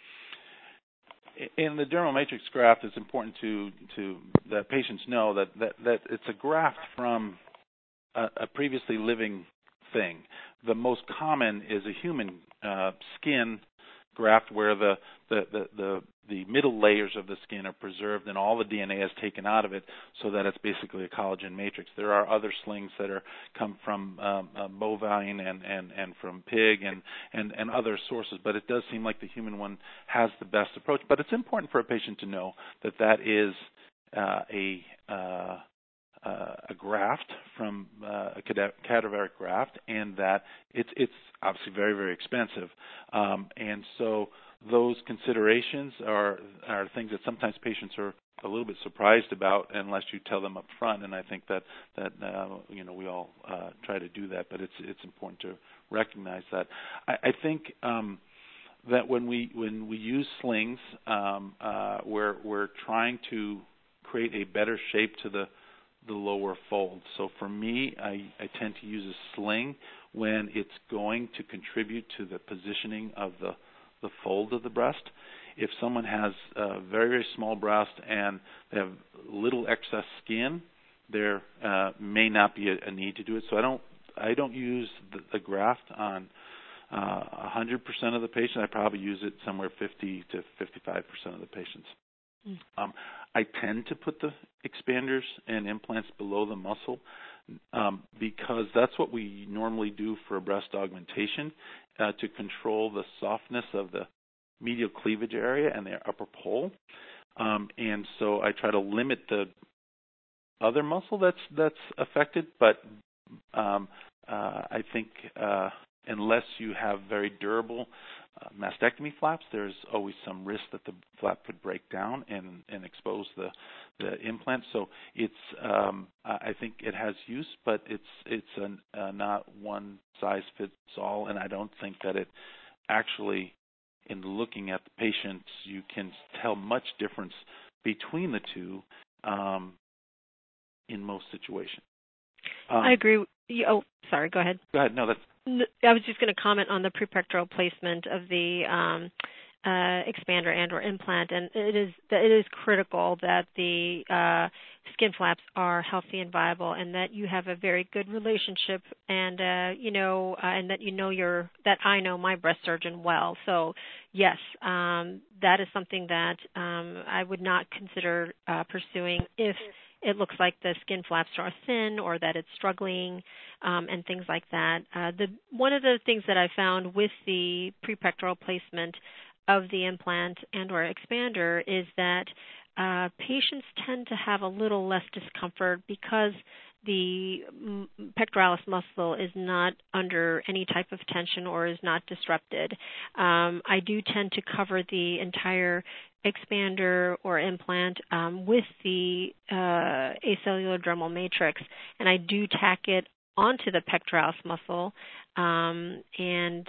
In the dermal matrix graft, it's important to to that patients know that that, that it's a graft from a, a previously living thing. The most common is a human uh, skin graft, where the the, the the the middle layers of the skin are preserved and all the D N A is taken out of it, so that it's basically a collagen matrix. There are other slings that are come from um, uh, bovine and, and, and from pig and, and, and other sources, but it does seem like the human one has the best approach. But it's important for a patient to know that that is uh, a uh, uh, a graft from uh, a cadaveric graft, and that it's it's obviously very, very expensive. Um, and so those considerations are are things that sometimes patients are a little bit surprised about unless you tell them up front. And I think that that uh, you know we all uh, try to do that, but it's it's important to recognize that. I, I think um, that when we when we use slings, um, uh, we're we're trying to create a better shape to the the lower fold. So for me, I, I tend to use a sling when it's going to contribute to the positioning of the the fold of the breast. If someone has a very, very small breast and they have little excess skin, there uh, may not be a, a need to do it. So I don't I don't use the, the graft on uh, one hundred percent of the patients. I probably use it somewhere fifty to fifty-five percent of the patients. Mm. Um, I tend to put the expanders and implants below the muscle um, because that's what we normally do for a breast augmentation uh, to control the softness of the medial cleavage area and the upper pole. Um, and so I try to limit the other muscle that's that's affected, but um, uh, I think uh, unless you have very durable uh, mastectomy flaps, there's always some risk that the flap could break down and, and expose the, the implant. So it's um, I think it has use, but it's it's an, uh, not one size fits all, and I don't think that it actually, in looking at the patients, you can tell much difference between the two um, in most situations. Um, I agree. Oh, sorry. Go ahead. Go ahead. No, that's. I was just going to comment on the prepectoral placement of the um, uh, expander and or implant, and it is it is critical that the uh, skin flaps are healthy and viable, and that you have a very good relationship, and uh, you know, uh, and that you know your that I know my breast surgeon well. So yes, um, that is something that um, I would not consider uh, pursuing if it looks like the skin flaps are thin or that it's struggling um, and things like that. Uh, the one of the things that I found with the prepectoral placement of the implant and or expander is that uh, patients tend to have a little less discomfort because the pectoralis muscle is not under any type of tension or is not disrupted. Um, I do tend to cover the entire expander or implant um, with the uh, acellular dermal matrix, and I do tack it onto the pectoralis muscle, um, and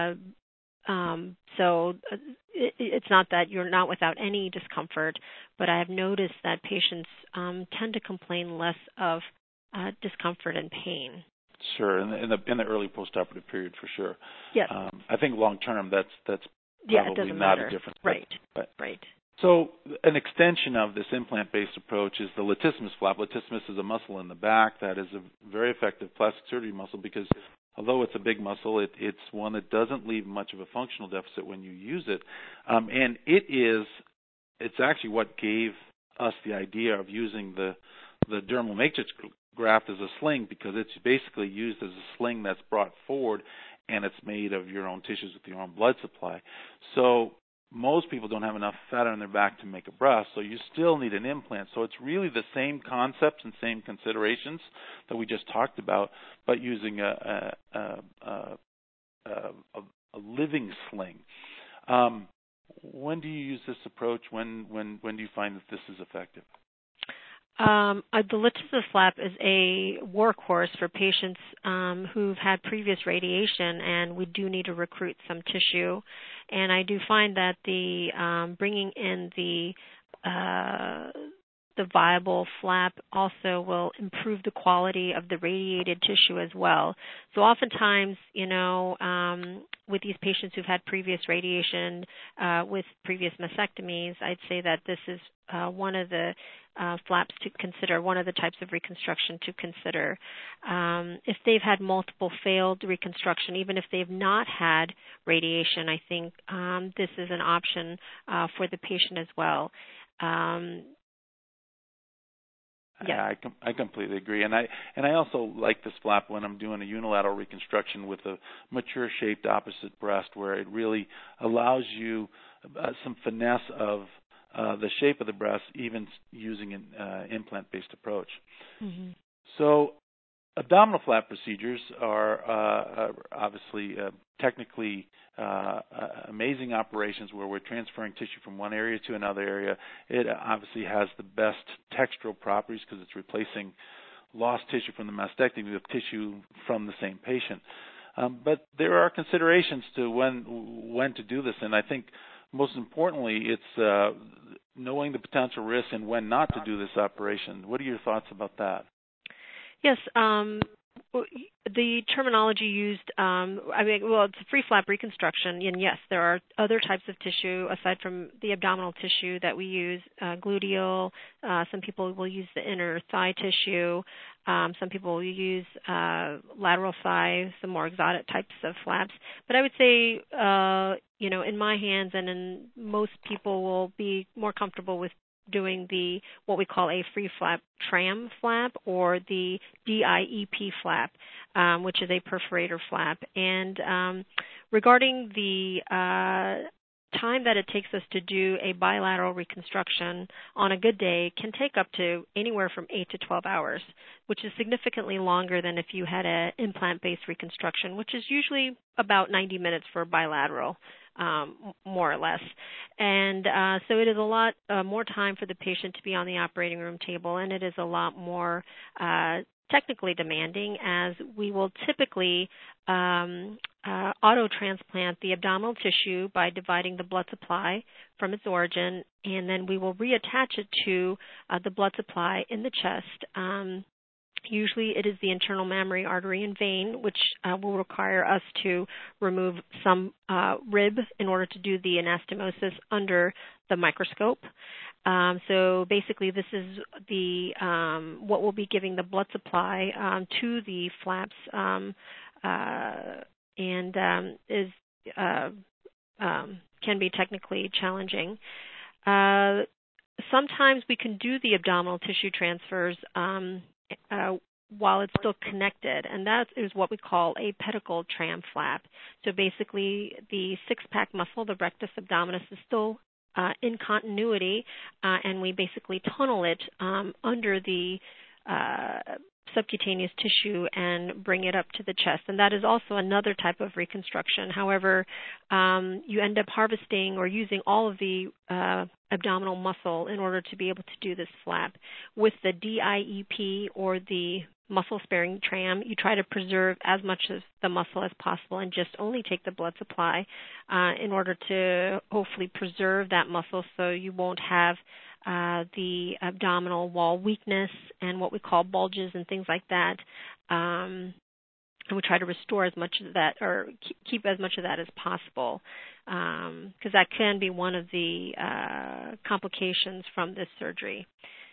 uh, um, so it, it's not that you're not without any discomfort, but I have noticed that patients um, tend to complain less of uh, discomfort and pain. Sure, in the, in the in the early postoperative period, for sure. Yes. Um, I think long term, that's that's yeah, probably it doesn't not matter. a difference. Right. But, but. Right. So an extension of this implant-based approach is the latissimus flap. Latissimus is a muscle in the back that is a very effective plastic surgery muscle because although it's a big muscle, it, it's one that doesn't leave much of a functional deficit when you use it. Um, and it is, it's actually what gave us the idea of using the, the dermal matrix graft as a sling, because it's basically used as a sling that's brought forward, and it's made of your own tissues with your own blood supply. So most people don't have enough fat on their back to make a breast, so you still need an implant. So it's really the same concepts and same considerations that we just talked about, but using a a, a, a, a, a living sling. Um, when do you use this approach? When when when do you find that this is effective? Um, uh, the latissimus flap is a workhorse for patients um, who've had previous radiation, and we do need to recruit some tissue. And I do find that the um, bringing in the uh, the viable flap also will improve the quality of the radiated tissue as well. So oftentimes, you know, um, with these patients who've had previous radiation uh, with previous mastectomies, I'd say that this is uh, one of the uh, flaps to consider, one of the types of reconstruction to consider. Um, if they've had multiple failed reconstruction, even if they've not had radiation, I think um, this is an option uh, for the patient as well. Um, Yeah, I, com- I completely agree, and I and I also like this flap when I'm doing a unilateral reconstruction with a mature shaped opposite breast, where it really allows you uh, some finesse of uh, the shape of the breast, even using an uh, implant-based approach. Mm-hmm. So, abdominal flap procedures are uh, obviously uh, technically uh, uh, amazing operations where we're transferring tissue from one area to another area. It obviously has the best textural properties because it's replacing lost tissue from the mastectomy with tissue from the same patient. Um, but there are considerations to when when to do this, and I think most importantly, it's uh, knowing the potential risks and when not to do this operation. What are your thoughts about that? Yes, um, the terminology used, um, I mean, well, it's a free flap reconstruction, and yes, there are other types of tissue aside from the abdominal tissue that we use, uh, gluteal. Uh, some people will use the inner thigh tissue. Um, some people will use uh, lateral thigh, some more exotic types of flaps. But I would say, uh, you know, in my hands and in most people will be more comfortable with doing the what we call a free flap tram flap or the D I E P flap, um, which is a perforator flap. And um, regarding the uh, time that it takes us to do a bilateral reconstruction on a good day can take up to anywhere from eight to twelve hours, which is significantly longer than if you had an implant-based reconstruction, which is usually about ninety minutes for bilateral. Um, more or less. And uh, so it is a lot uh, more time for the patient to be on the operating room table, and it is a lot more uh, technically demanding, as we will typically um, uh, auto-transplant the abdominal tissue by dividing the blood supply from its origin, and then we will reattach it to uh, the blood supply in the chest. Um, Usually it is the internal mammary artery and vein, which uh, will require us to remove some uh, rib in order to do the anastomosis under the microscope. Um, so basically this is the um, what will be giving the blood supply um, to the flaps um, uh, and um, is uh, um, can be technically challenging. Uh, sometimes we can do the abdominal tissue transfers um, Uh, while it's still connected, and that is what we call a pedicle tram flap. So basically the six-pack muscle, the rectus abdominis, is still uh, in continuity, uh, and we basically tunnel it um, under the uh, subcutaneous tissue and bring it up to the chest. And that is also another type of reconstruction. However, um, you end up harvesting or using all of the uh, abdominal muscle in order to be able to do this flap. With the D I E P or the muscle-sparing tram, you try to preserve as much of the muscle as possible and just only take the blood supply uh, in order to hopefully preserve that muscle so you won't have uh, the abdominal wall weakness and what we call bulges and things like that. Um, and we try to restore as much of that or keep as much of that as possible because um, that can be one of the uh, complications from this surgery.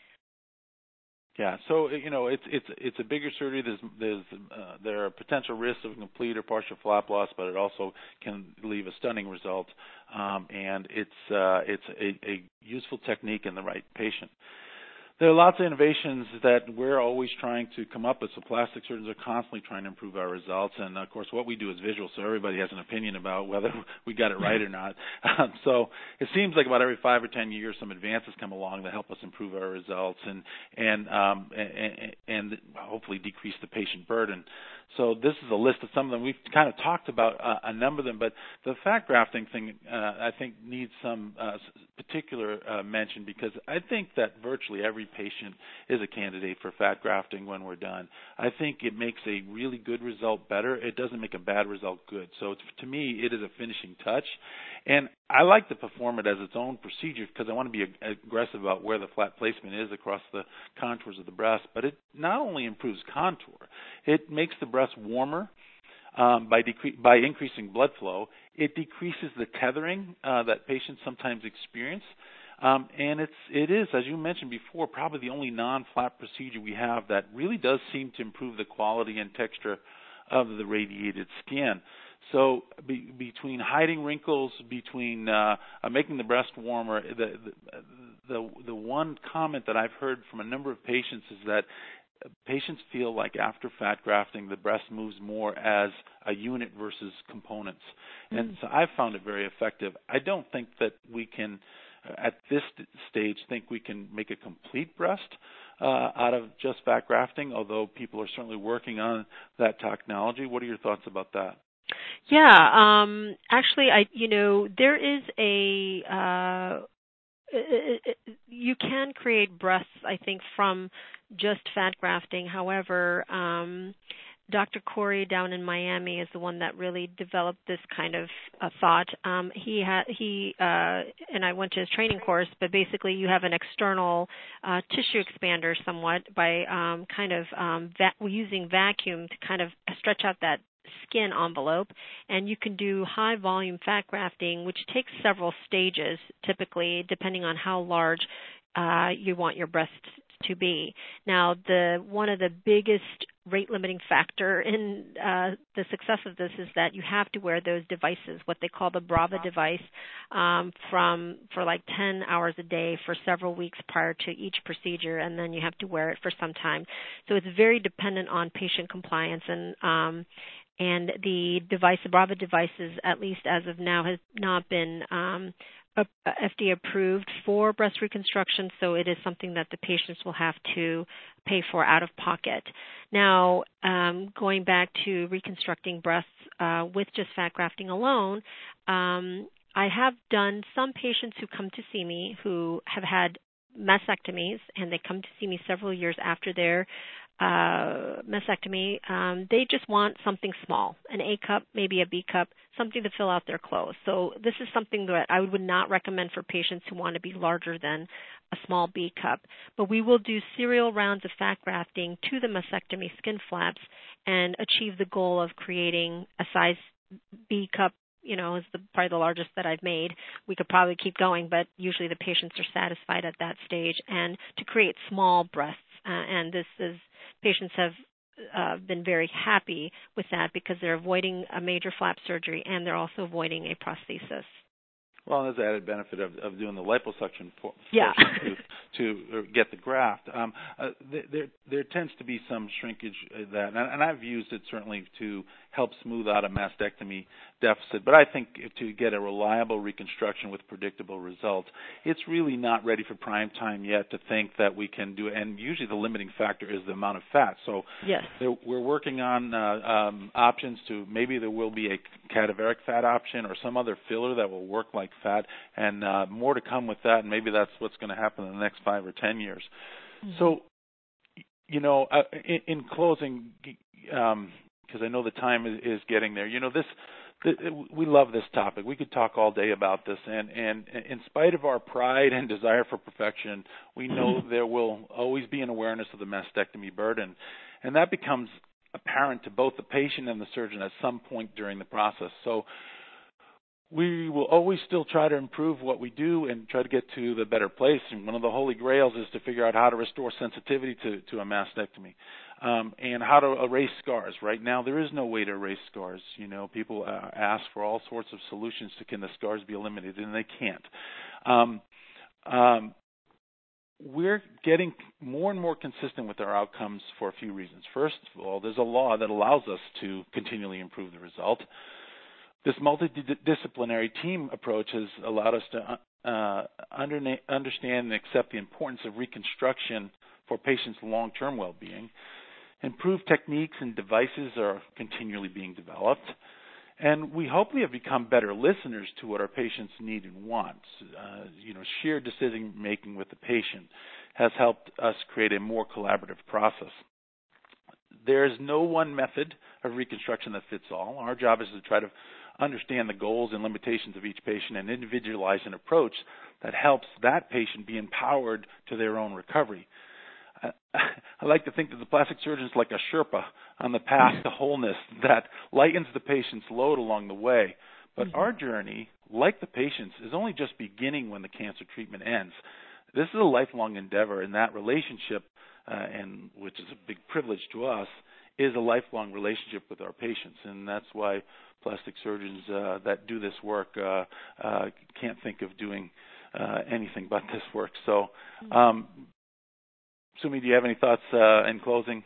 Yeah, so you know it's it's it's a bigger surgery. There's there's uh, there are potential risks of complete or partial flap loss, but it also can leave a stunning result. Um, and it's uh, it's a, a useful technique in the right patient. There are lots of innovations that we're always trying to come up with, so plastic surgeons are constantly trying to improve our results. And, of course, what we do is visual, so everybody has an opinion about whether we got it right or not. Um, so it seems like about every five or ten years some advances come along that help us improve our results and and um, and, and hopefully decrease the patient burden. So this is a list of some of them. We've kind of talked about uh, a number of them, but the fat grafting thing uh, I think needs some uh, particular uh, mention because I think that virtually every patient is a candidate for fat grafting when we're done. I think it makes a really good result better. It doesn't make a bad result good. So it's, to me, it is a finishing touch. And I like to perform it as its own procedure because I want to be ag- aggressive about where the flat placement is across the contours of the breast. But it not only improves contour, it makes the breast warmer um, by, decre- by increasing blood flow. It decreases the tethering uh, that patients sometimes experience. Um, and it's, it is, as you mentioned before, probably the only non-flap procedure we have that really does seem to improve the quality and texture of the radiated skin. So be, between hiding wrinkles, between uh, uh, making the breast warmer, the, the, the, the one comment that I've heard from a number of patients is that patients feel like after fat grafting, the breast moves more as a unit versus components. Mm-hmm. And so I've found it very effective. I don't think that we can, at this stage, think we can make a complete breast uh, out of just fat grafting, although people are certainly working on that technology. What are your thoughts about that? Yeah, um, actually, I you know there is a uh, it, it, you can create breasts, I think, from just fat grafting. However, um, Doctor Corey down in Miami is the one that really developed this kind of uh, thought. Um, he had he uh, and I went to his training course, but basically you have an external uh, tissue expander, somewhat by um, kind of um, va- using vacuum to kind of stretch out that skin envelope, and you can do high volume fat grafting, which takes several stages, typically depending on how large uh, you want your breast to be. Now, the one of the biggest rate limiting factor in uh, the success of this is that you have to wear those devices, what they call the Brava device, um, from for like ten hours a day for several weeks prior to each procedure, and then you have to wear it for some time. So it's very dependent on patient compliance, and um, and the device, the Brava devices, at least as of now, has not been um, F D A approved for breast reconstruction, so it is something that the patients will have to pay for out of pocket. Now, um, going back to reconstructing breasts uh, with just fat grafting alone, um, I have done some patients who come to see me who have had mastectomies, and they come to see me several years after their uh, mastectomy. Um, they just want something small, an A cup, maybe a B cup, something to fill out their clothes. So this is something that I would not recommend for patients who want to be larger than a small B cup. But we will do serial rounds of fat grafting to the mastectomy skin flaps and achieve the goal of creating a size B cup. You know, is the, probably the largest that I've made. We could probably keep going, but usually the patients are satisfied at that stage. And to create small breasts, uh, and this is, patients have uh, been very happy with that because they're avoiding a major flap surgery and they're also avoiding a prosthesis. Well, there's the added benefit of, of doing the liposuction for, yeah. to to get the graft. Um, uh, there there tends to be some shrinkage of that, and, and I've used it certainly to help smooth out a mastectomy deficit. But I think to get a reliable reconstruction with predictable results, it's really not ready for prime time yet to think that we can do it. And usually the limiting factor is the amount of fat. So yes. there, we're working on uh, um, options to maybe there will be a cadaveric fat option or some other filler that will work like fat, and uh, more to come with that. And maybe that's what's going to happen in the next five or ten years. Mm-hmm. So, you know, uh, in, in closing, um, because I know the time is, is getting there. You know, this, this we love this topic. We could talk all day about this, and, and in spite of our pride and desire for perfection, we know there will always be an awareness of the mastectomy burden, and that becomes apparent to both the patient and the surgeon at some point during the process. So we will always still try to improve what we do and try to get to the better place. And one of the holy grails is to figure out how to restore sensitivity to, to a mastectomy, um, and how to erase scars. Right now, there is no way to erase scars. You know, people uh, ask for all sorts of solutions to can the scars be eliminated, and they can't. Um, um, we're getting more and more consistent with our outcomes for a few reasons. First of all, there's a law that allows us to continually improve the result. This multidisciplinary team approach has allowed us to uh, under, understand and accept the importance of reconstruction for patients' long-term well-being. Improved techniques and devices are continually being developed. And we hope we have become better listeners to what our patients need and want. Uh, you know, shared decision-making with the patient has helped us create a more collaborative process. There is no one method of reconstruction that fits all. Our job is to try to understand the goals and limitations of each patient and individualize an approach that helps that patient be empowered to their own recovery. I, I like to think that the plastic surgeon is like a Sherpa on the path to wholeness that lightens the patient's load along the way. But mm-hmm. our journey, like the patient's, is only just beginning when the cancer treatment ends. This is a lifelong endeavor, and that relationship, uh, and which is a big privilege to us, is a lifelong relationship with our patients, and that's why plastic surgeons uh, that do this work uh, uh, can't think of doing uh, anything but this work. So, um, Sumi, do you have any thoughts uh, in closing?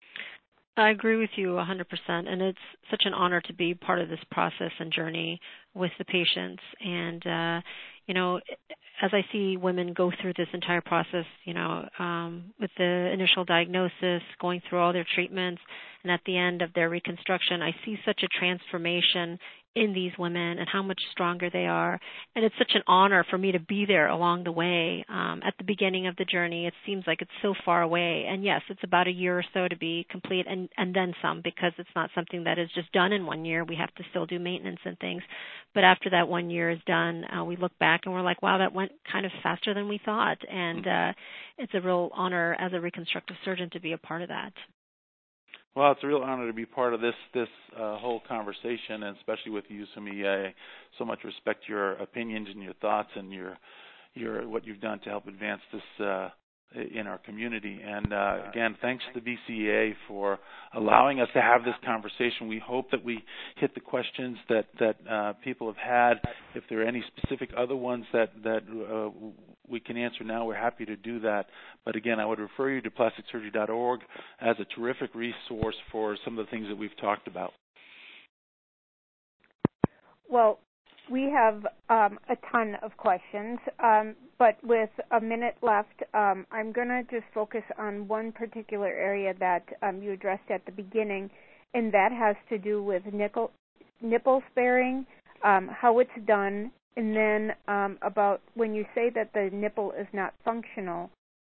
I agree with you one hundred percent, and it's such an honor to be part of this process and journey with the patients. And, uh, you know, as I see women go through this entire process, you know, um, with the initial diagnosis, going through all their treatments, and at the end of their reconstruction, I see such a transformation in these women and how much stronger they are. And it's such an honor for me to be there along the way. Um, at the beginning of the journey, it seems like it's so far away. And yes, it's about a year or so to be complete, and, and then some, because it's not something that is just done in one year. We have to still do maintenance and things. But after that one year is done, uh, we look back and we're like, wow, that went kind of faster than we thought. And uh, it's a real honor as a reconstructive surgeon to be a part of that. Well, it's a real honor to be part of this this uh, whole conversation, and especially with you, Sumi. I so much respect your opinions and your thoughts and your your what you've done to help advance this uh, in our community. And uh, again, thanks to the B C E A for allowing us to have this conversation. We hope that we hit the questions that that uh, people have had. If there are any specific other ones that that uh, we can answer now, we're happy to do that. But again, I would refer you to plastic surgery dot org as a terrific resource for some of the things that we've talked about. Well, we have um, a ton of questions, um, but with a minute left, um, I'm going to just focus on one particular area that um, you addressed at the beginning, and that has to do with nipple, nipple sparing, um, how it's done, and then um, about when you say that the nipple is not functional,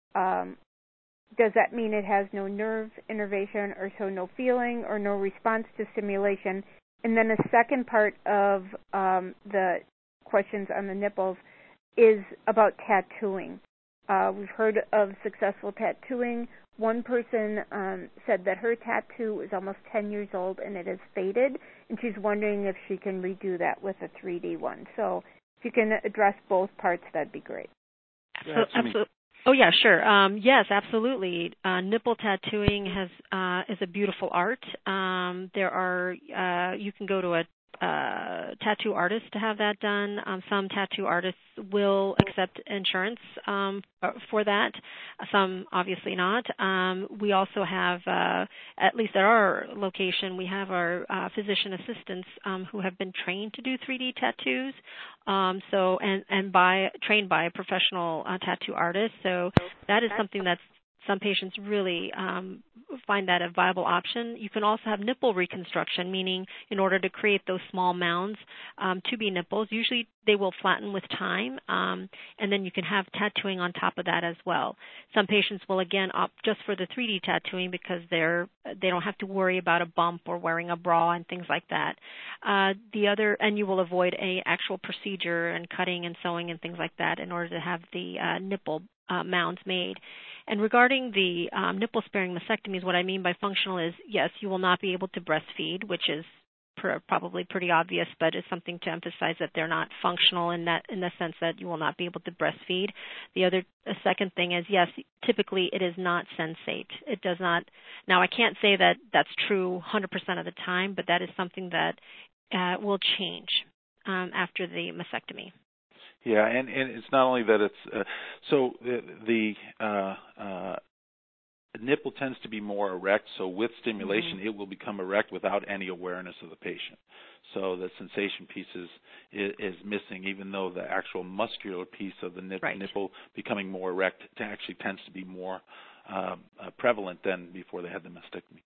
um, does that mean it has no nerve innervation, or so no feeling or no response to stimulation? And then the second part of um, the questions on the nipples is about tattooing. Uh, we've heard of successful tattooing. One person um, said that her tattoo is almost ten years old and it has faded, and she's wondering if she can redo that with a three D one. So if you can address both parts, that'd be great. Absolutely. Absolutely. Oh yeah, sure. Um, yes, absolutely. Uh, nipple tattooing has uh, is a beautiful art. Um, there are uh, you can go to a uh, tattoo artist to have that done. Um, some tattoo artists will accept insurance um, for that. Some obviously not. Um, we also have, uh, at least at our location, we have our uh, physician assistants um, who have been trained to do three D tattoos. Um, so and and by trained by a professional uh, tattoo artist. So that is something that's some patients really um, find that a viable option. You can also have nipple reconstruction, meaning in order to create those small mounds um, to be nipples, usually they will flatten with time, um, and then you can have tattooing on top of that as well. Some patients will, again, opt just for the three D tattooing because they're, they don't have to worry about a bump or wearing a bra and things like that. Uh, the other, and you will avoid a actual procedure and cutting and sewing and things like that in order to have the uh, nipple uh, mounds made. And regarding the um, nipple-sparing mastectomies, what I mean by functional is, yes, you will not be able to breastfeed, which is pr- probably pretty obvious, but it's something to emphasize that they're not functional in that in the sense that you will not be able to breastfeed. The other a second thing is, yes, typically it is not sensate. It does not. Now, I can't say that that's true one hundred percent of the time, but that is something that uh, will change um, after the mastectomy. Yeah, and, and it's not only that it's uh, so the, the uh, uh, nipple tends to be more erect. So with stimulation, mm-hmm. it will become erect without any awareness of the patient. So the sensation piece is, is, is missing, even though the actual muscular piece of the nip, right. nipple becoming more erect actually tends to be more uh, uh, prevalent than before they had the mastectomy.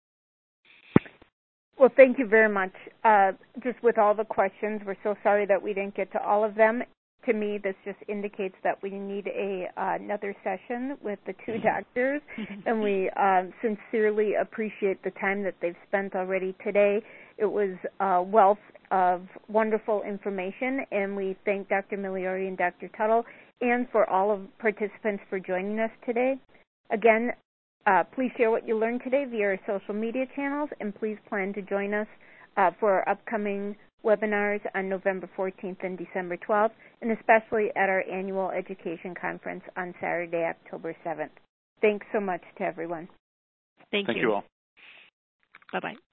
Well, thank you very much. Uh, just with all the questions, we're so sorry that we didn't get to all of them. To me, this just indicates that we need a uh, another session with the two doctors, and we um, sincerely appreciate the time that they've spent already today. It was a wealth of wonderful information, and we thank Doctor Migliori and Doctor Tuttle, and for all of participants for joining us today. Again, uh, please share what you learned today via our social media channels, and please plan to join us uh, for our upcoming webinars on November fourteenth and December twelfth, and especially at our annual education conference on Saturday, October seventh. Thanks so much to everyone. Thank, Thank you. you all. Bye-bye.